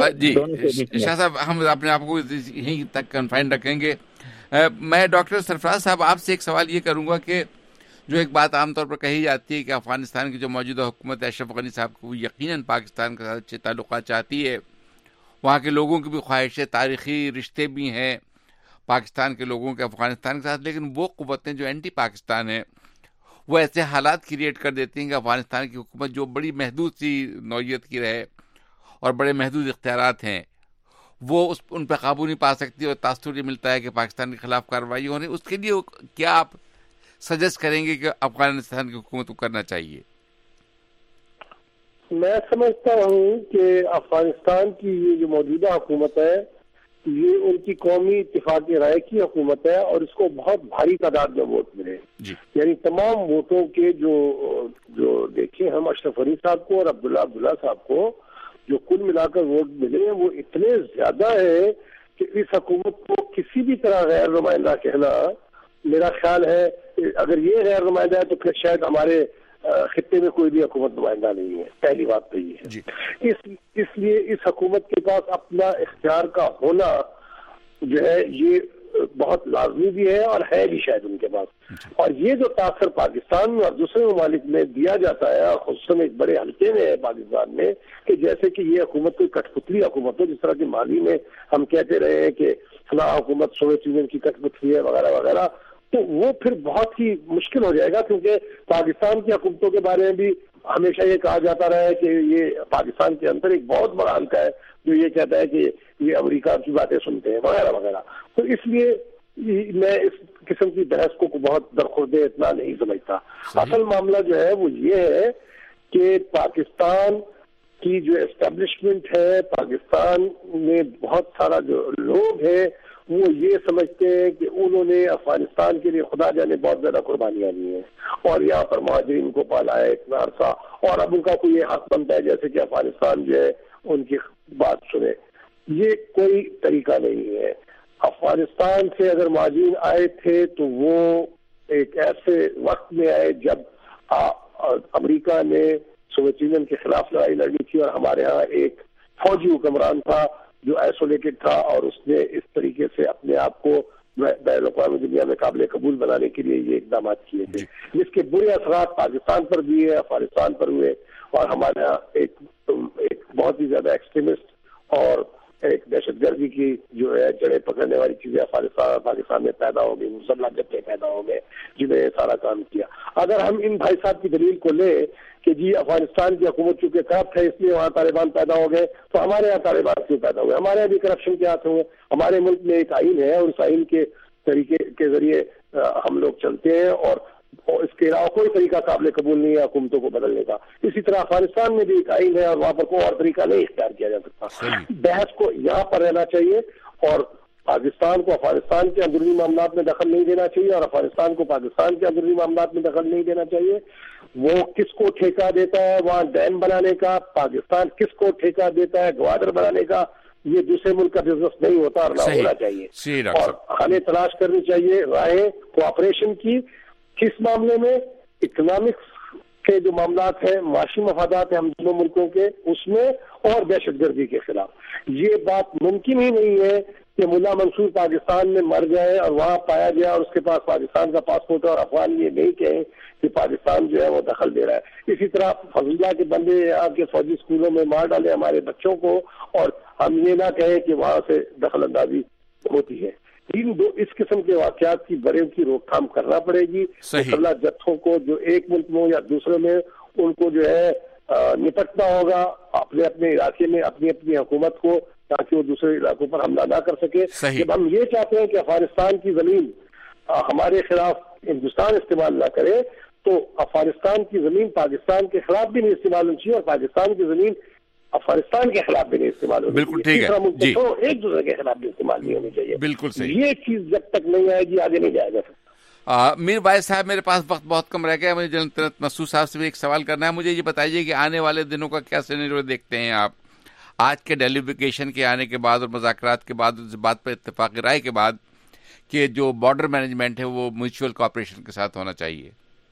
शाह साहब हम अपने आप को यहीं तक कन्फाइन रखेंगे। मैं डॉक्टर सरफराज साहब आपसे एक सवाल ये करूंगा कि जो एक बात आमतौर पर कही जाती है कि अफगानिस्तान की जो मौजूदा हुकूमत है अशरफ गनी साहब को यकीनन पाकिस्तान के साथ अच्छे ताल्लुकात चाहती है, वहाँ के लोगों की भी ख्वाहिशें, तारीखी रिश्ते भी हैं पाकिस्तान के लोगों के अफगानिस्तान के साथ, लेकिन वो कुव्वतें जो एंटी पाकिस्तान हैं وہ ایسے حالات کریٹ کر دیتی ہیں کہ افغانستان کی حکومت جو بڑی محدود سی نوعیت کی رہے اور بڑے محدود اختیارات ہیں وہ ان پہ قابو نہیں پا سکتی اور تاثر یہ ملتا ہے کہ پاکستان کے خلاف کارروائی ہو رہی. اس کے لیے کیا آپ سجیسٹ کریں گے کہ افغانستان کی حکومت کو کرنا چاہیے؟ میں سمجھتا ہوں کہ افغانستان کی یہ جو موجودہ حکومت ہے یہ ان کی قومی اتفاق رائے کی حکومت ہے اور اس کو بہت بھاری تعداد میں ووٹ ملے. یعنی تمام ووٹوں کے جو دیکھیں ہم اشرف غنی صاحب کو اور عبداللہ صاحب کو جو کل ملا کر ووٹ ملے ہیں وہ اتنے زیادہ ہے کہ اس حکومت کو کسی بھی طرح غیر نمائندہ کہنا میرا خیال ہے اگر یہ غیر نمائندہ ہے تو پھر شاید ہمارے خطے میں کوئی بھی حکومت نمائندہ نہیں ہے. پہلی بات تو یہ ہے. اس لیے اس حکومت کے پاس اپنا اختیار کا ہونا جو ہے یہ بہت لازمی بھی ہے اور ہے بھی شاید ان کے پاس. اور یہ جو تاثر پاکستان میں اور دوسرے ممالک میں دیا جاتا ہے خصوصاً ایک بڑے حلقے میں ہے پاکستان میں کہ جیسے کہ یہ حکومت کوئی کٹ پتلی حکومت ہو, جس طرح کہ ماضی میں ہم کہتے رہے ہیں کہ فلاں حکومت سوویت یونین کی کٹ پتلی ہے وغیرہ وغیرہ, تو وہ پھر بہت ہی مشکل ہو جائے گا. کیونکہ پاکستان کی حکومتوں کے بارے میں بھی ہمیشہ یہ کہا جاتا رہا ہے کہ یہ پاکستان کے اندر ایک بہت بڑا حلقہ ہے جو یہ کہتا ہے کہ یہ امریکہ کی باتیں سنتے ہیں وغیرہ وغیرہ. تو اس لیے میں اس قسم کی بحث کو بہت درخوردے اتنا نہیں سمجھتا. اصل معاملہ جو ہے وہ یہ ہے کہ پاکستان کی جو اسٹیبلشمنٹ ہے, پاکستان میں بہت سارا جو لوگ ہیں وہ یہ سمجھتے ہیں کہ انہوں نے افغانستان کے لیے خدا جانے بہت زیادہ قربانیاں دی ہیں اور یہاں پر مہاجرین کو پالا ہے اتنا عرصہ, اور اب ان کا کوئی یہ حق بنتا ہے جیسے کہ افغانستان جو ہے ان کی بات سنے. یہ کوئی طریقہ نہیں ہے. افغانستان سے اگر مہاجرین آئے تھے تو وہ ایک ایسے وقت میں آئے جب امریکہ نے سوویت یونین کے خلاف لڑائی لڑی تھی اور ہمارے ہاں ایک فوجی حکمران تھا جو آئسولیٹڈ تھا اور اس نے اس طریقے سے اپنے آپ کو بین الاقوامی دنیا میں قابل قبول بنانے کے لیے یہ اقدامات کیے تھے, جس کے برے اثرات پاکستان پر بھی ہے, افغانستان پر ہوئے, اور ہمارے یہاں ایک بہت ہی زیادہ ایکسٹریمسٹ اور ایک دہشت گردی کی جو ہے جڑیں پکڑنے والی چیزیں پاکستان میں پیدا ہو گئی, مسلح جبھے پیدا ہو گئے جنہیں یہ سارا کام کیا. اگر ہم ان بھائی صاحب کی دلیل کو لیں کہ جی افغانستان کی حکومت چونکہ کرپٹ ہے اس لیے وہاں طالبان پیدا ہو گئے, تو ہمارے یہاں طالبان کیوں پیدا ہوئے؟ ہمارے یہاں بھی کرپشن کے ہاتھ ہوئے. ہمارے ملک میں ایک آئین ہے اور اس آئین کے طریقے کے ذریعے ہم لوگ چلتے ہیں اور اس کے علاوہ کوئی طریقہ قابل قبول نہیں ہے حکومتوں کو بدلنے کا. اسی طرح افغانستان میں بھی ایک آئین ہے اور وہاں پر کوئی اور طریقہ نہیں اختیار کیا جا سکتا. بحث کو یہاں پر رہنا چاہیے اور پاکستان کو افغانستان کے اندرونی معاملات میں دخل نہیں دینا چاہیے اور افغانستان کو پاکستان کے اندرونی معاملات میں دخل نہیں دینا چاہیے. وہ کس کو ٹھیکہ دیتا ہے وہاں ڈیم بنانے کا, پاکستان کس کو ٹھیکہ دیتا ہے گوادر بنانے کا, یہ دوسرے ملک کا بزنس نہیں ہوتا اور نہ ہونا چاہیے. اور ہمیں تلاش کرنی چاہیے راہیں کوآپریشن کی. کس معاملے میں؟ اکنامکس کے جو معاملات ہیں, معاشی مفادات ہیں ہم دونوں ملکوں کے, اس میں, اور دہشت گردی کے خلاف. یہ بات ممکن ہی نہیں ہے کہ ملا منصور پاکستان میں مر جائے اور وہاں پایا گیا اور اس کے پاس پاکستان کا پاسپورٹ ہے اور افغان یہ نہیں کہیں کہ پاکستان جو ہے وہ دخل دے رہا ہے. اسی طرح فضلہ کے بندے آپ کے فوجی اسکولوں میں مار ڈالے ہمارے بچوں کو اور ہم یہ نہ کہیں کہ وہاں سے دخل اندازی ہوتی ہے. اس قسم کے واقعات کی بڑے کی روک تھام کرنا پڑے گی. مسلح جتھوں کو جو ایک ملک میں یا دوسرے میں ان کو جو ہے نپٹنا ہوگا اپنے اپنے علاقے میں اپنی اپنی حکومت کو, تاکہ وہ دوسرے علاقوں پر حملہ نہ کر سکے. جب ہم یہ چاہتے ہیں کہ افغانستان کی زمین ہمارے خلاف ہندوستان استعمال نہ کرے تو افغانستان کی زمین پاکستان کے خلاف بھی نہیں استعمال ہونی چاہیے اور پاکستان کی زمین افغانستان کے خلاف بھی نہیں استعمال ہونی چاہیے. بالکل ٹھیک ہے جی. ایک دوسرے کے خلاف بھی استعمال نہیں ہونی چاہیے. بالکل صحیح. یہ چیز جب تک نہیں آئے گی آگے نہیں جائے گا. میر بھائی صاحب میرے پاس وقت بہت کم رہ گیا. مجھے جنرل مسعود صاحب سے بھی ایک سوال کرنا ہے. مجھے یہ بتائیے کہ آنے والے دنوں کا کیا سینیریو دیکھتے ہیں آپ آج کے ڈیلیگیشن کے آنے کے بعد اور مذاکرات کے بعد, اس بات پر اتفاق رائے کے بعد کہ جو بارڈر مینجمنٹ ہے وہ میوچل کوآپریشن کے ساتھ ہونا چاہیے؟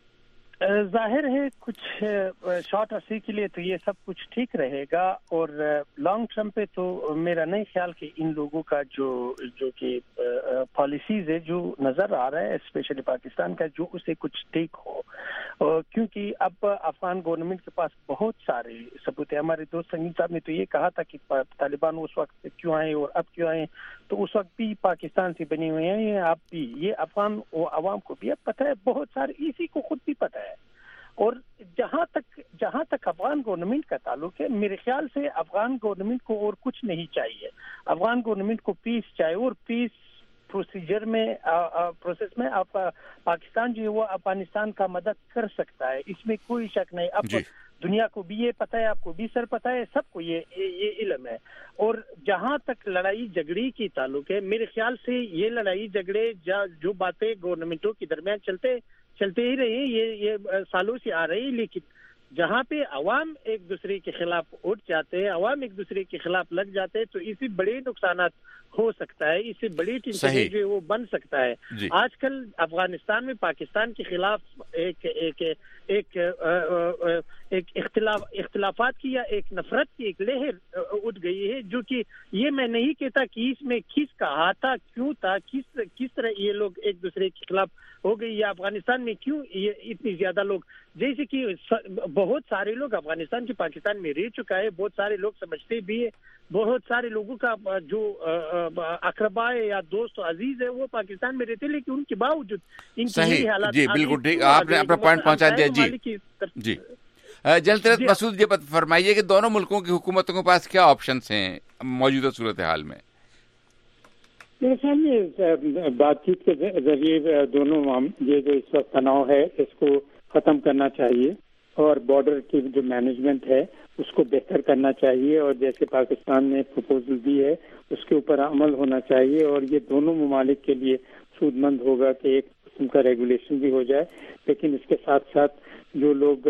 ظاہر ہے کچھ شارٹ عرصے کے لیے تو یہ سب کچھ ٹھیک رہے گا اور لانگ ٹرم پہ تو میرا نہیں خیال کہ ان لوگوں کا جو کہ پالیسیز ہے جو نظر آ رہا ہے اسپیشلی پاکستان کا جو اسے کچھ ٹھیک ہو. کیونکہ اب افغان گورنمنٹ کے پاس بہت سارے ثبوت ہیں. ہمارے دوست سنگین صاحب نے تو یہ کہا تھا کہ طالبان اس وقت کیوں آئے اور اب کیوں آئے, تو اس وقت بھی پاکستان سے بنے ہوئے ہیں, یہ اب بھی یہ افغان عوام کو بھی اب پتہ ہے, بہت سارے اسی کو خود بھی پتہ ہے. اور جہاں تک افغان گورنمنٹ کا تعلق ہے, میرے خیال سے افغان گورنمنٹ کو اور کچھ نہیں چاہیے. افغان گورنمنٹ کو پیس چاہیے, اور پیس پروسیس میں پاکستان جو ہے وہ افغانستان کا مدد کر سکتا ہے, اس میں کوئی شک نہیں. اب دنیا کو بھی یہ پتہ ہے, آپ کو بھی سر پتہ ہے, سب کو یہ علم ہے. اور جہاں تک لڑائی جھگڑے کی تعلق ہے, میرے خیال سے یہ لڑائی جھگڑے جو باتیں گورنمنٹوں کے درمیان چلتے ہی رہے, یہ سالوں سے آ رہی, لیکن جہاں پہ عوام ایک دوسرے کے خلاف اٹھ جاتے ہیں, عوام ایک دوسرے کے خلاف لگ جاتے ہیں, تو اس سے بڑے نقصانات ہو سکتا ہے, اس سے بڑی ٹینشن جو وہ بن سکتا ہے. آج کل افغانستان میں پاکستان کے خلاف ایک اختلافات کی یا ایک نفرت کی ایک لہر اٹھ گئی ہے, جو کہ یہ میں نہیں کہتا کہ اس میں کس کا ہاتھ تھا, کیوں تھا, کس طرح یہ لوگ ایک دوسرے کے خلاف ہو گئی, یا افغانستان میں کیوں یہ اتنی زیادہ لوگ, جیسے کہ بہت سارے لوگ افغانستان کے پاکستان میں رہ چکا ہے, بہت سارے لوگ سمجھتے بھی ہے, بہت سارے لوگوں کا جو اقربا ہے یا دوست عزیز ہے وہ پاکستان میں رہتے, لیکن ان کے باوجود ان کی حالات. جی بالکل ٹھیک, آپ نے اپنا پوائنٹ پہنچا دیا. جی جناب مسعود, یہ فرمائیے کہ دونوں ملکوں کی حکومتوں کے پاس کیا آپشنس ہیں موجودہ صورتحال میں؟ میرے سامنے بات چیت کے ذریعے دونوں یہ جو اس وقت تناؤ ہے اس کو ختم کرنا چاہیے, اور بارڈر کی جو مینجمنٹ ہے اس کو بہتر کرنا چاہیے, اور جیسے پاکستان نے پروپوزل دی ہے اس کے اوپر عمل ہونا چاہیے, اور یہ دونوں ممالک کے لیے سود مند ہوگا کہ ایک قسم کا ریگولیشن بھی ہو جائے. لیکن اس کے ساتھ ساتھ جو لوگ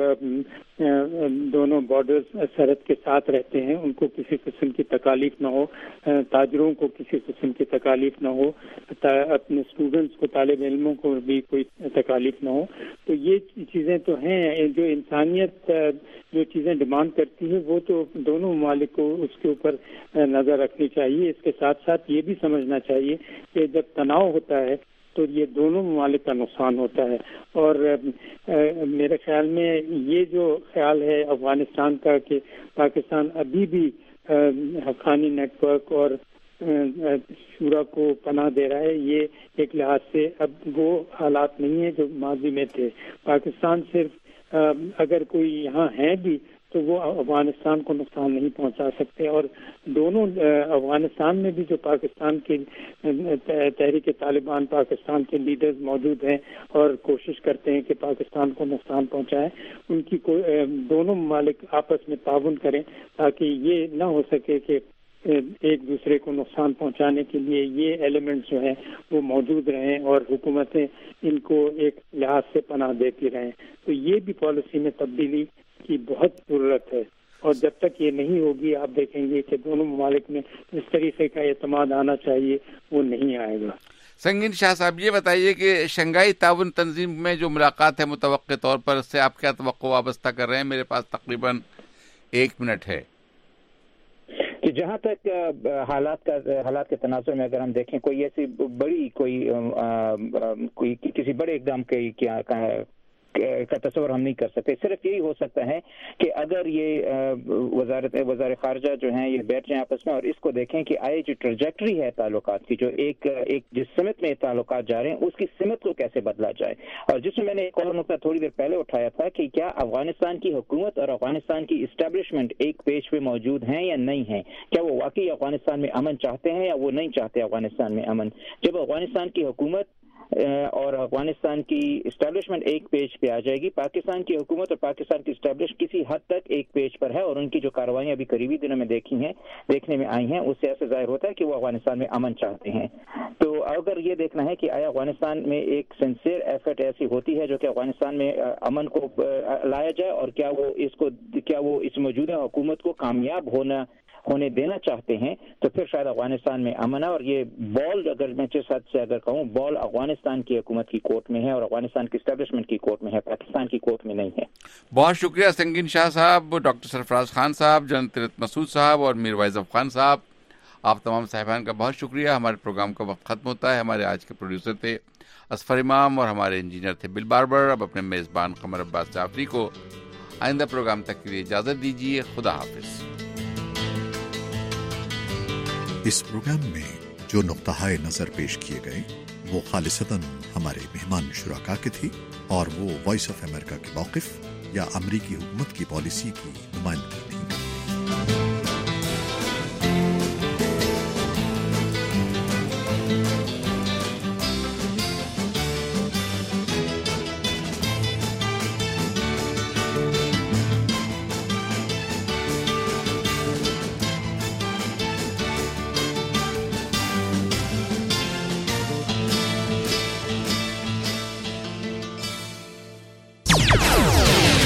دونوں بارڈر سرحد کے ساتھ رہتے ہیں ان کو کسی قسم کی تکالیف نہ ہو, تاجروں کو کسی قسم کی تکالیف نہ ہو, اپنے اسٹوڈنٹس کو, طالب علموں کو بھی کوئی تکالیف نہ ہو. تو یہ چیزیں تو ہیں جو انسانیت جو چیزیں ڈیمانڈ کرتی ہے, وہ تو دونوں ممالک کو اس کے اوپر نظر رکھنی چاہیے. اس کے ساتھ ساتھ یہ بھی سمجھنا چاہیے کہ جب تناؤ ہوتا ہے تو یہ دونوں ممالک کا نقصان ہوتا ہے. اور میرے خیال میں یہ جو خیال ہے افغانستان کا کہ پاکستان ابھی بھی حقانی نیٹ ورک اور شورا کو پناہ دے رہا ہے, یہ ایک لحاظ سے اب وہ حالات نہیں ہیں جو ماضی میں تھے. پاکستان صرف اگر کوئی یہاں ہے بھی تو وہ افغانستان کو نقصان نہیں پہنچا سکتے. اور دونوں افغانستان میں بھی جو پاکستان کے تحریک طالبان پاکستان کے لیڈرز موجود ہیں اور کوشش کرتے ہیں کہ پاکستان کو نقصان پہنچائیں, ان کی دونوں ممالک آپس میں تعاون کریں تاکہ یہ نہ ہو سکے کہ ایک دوسرے کو نقصان پہنچانے کے لیے یہ ایلیمنٹس جو ہیں وہ موجود رہیں اور حکومتیں ان کو ایک لحاظ سے پناہ دیتی رہیں. تو یہ بھی پالیسی میں تبدیلی کی بہت ضرورت ہے, اور جب تک یہ نہیں ہوگی آپ دیکھیں گے کہ دونوں ممالک میں اس طریقے کا اعتماد آنا چاہیے وہ نہیں آئے گا. سنگین شاہ صاحب, یہ بتائیے کہ شنگھائی تعاون تنظیم میں جو ملاقات ہے متوقع طور پر, اس سے آپ کیا توقع وابستہ کر رہے ہیں؟ میرے پاس تقریباً 1 منٹ ہے. جہاں تک حالات کے تناظر میں اگر ہم دیکھیں, کوئی ایسی بڑی کوئی کسی بڑے اقدام کا تصور ہم نہیں کر سکتے. صرف یہی ہو سکتا ہے کہ اگر یہ وزار خارجہ جو ہیں یہ بیٹھ جائیں آپس میں اور اس کو دیکھیں کہ آئے جو ٹریجیکٹری ہے تعلقات کی, جو ایک جس سمت میں تعلقات جا رہے ہیں اس کی سمت کو کیسے بدلا جائے. اور جس میں نے ایک اور نقطہ تھوڑی دیر پہلے اٹھایا تھا کہ کیا افغانستان کی حکومت اور افغانستان کی اسٹیبلشمنٹ ایک پیج پہ موجود ہیں یا نہیں ہیں, کیا وہ واقعی افغانستان میں امن چاہتے ہیں یا وہ نہیں چاہتے افغانستان میں امن. جب افغانستان کی حکومت اور افغانستان کی اسٹیبلشمنٹ ایک پیج پہ آ جائے گی, پاکستان کی حکومت اور پاکستان کی اسٹیبلش کسی حد تک ایک پیج پر ہے, اور ان کی جو کارروائیاں ابھی قریبی دنوں میں دیکھنے میں آئی ہیں اس سے ایسے ظاہر ہوتا ہے کہ وہ افغانستان میں امن چاہتے ہیں. تو اگر یہ دیکھنا ہے کہ آیا افغانستان میں ایک سنسیئر ایفرٹ ایسی ہوتی ہے جو کہ افغانستان میں امن کو لایا جائے, اور کیا وہ اس موجودہ حکومت کو کامیاب ہونے دینا چاہتے ہیں, تو پھر شاید افغانستان میں امن ہے. اور یہ بال اگر میں جس حد سے اگر کہوں, بال افغانستان کی حکومت کی کورٹ میں ہے اور افغانستان کی اسٹیبلشمنٹ کی کورٹ میں ہے, پاکستان کی کورٹ میں نہیں ہے. بہت شکریہ سنگین شاہ صاحب, ڈاکٹر سرفراز خان صاحب, جنرل طلعت مسعود صاحب اور میر وائز افغان صاحب, آپ تمام صاحبان کا بہت شکریہ. ہمارے پروگرام کا وقت ختم ہوتا ہے. ہمارے آج کے پروڈیوسر تھے اصفر امام اور ہمارے انجینئر تھے بل باربر. اب اپنے میزبان قمر عباس جعفری کو آئندہ پروگرام تک کے لیے اجازت دیجیے. خدا حافظ. اس پروگرام میں جو نقطہ نظر پیش کیے گئے وہ خالصتاً ہمارے مہمان شرکا کے تھی اور وہ وائس آف امریکہ کے موقف یا امریکی حکومت کی پالیسی کی نمائندگی نہیں کرتی.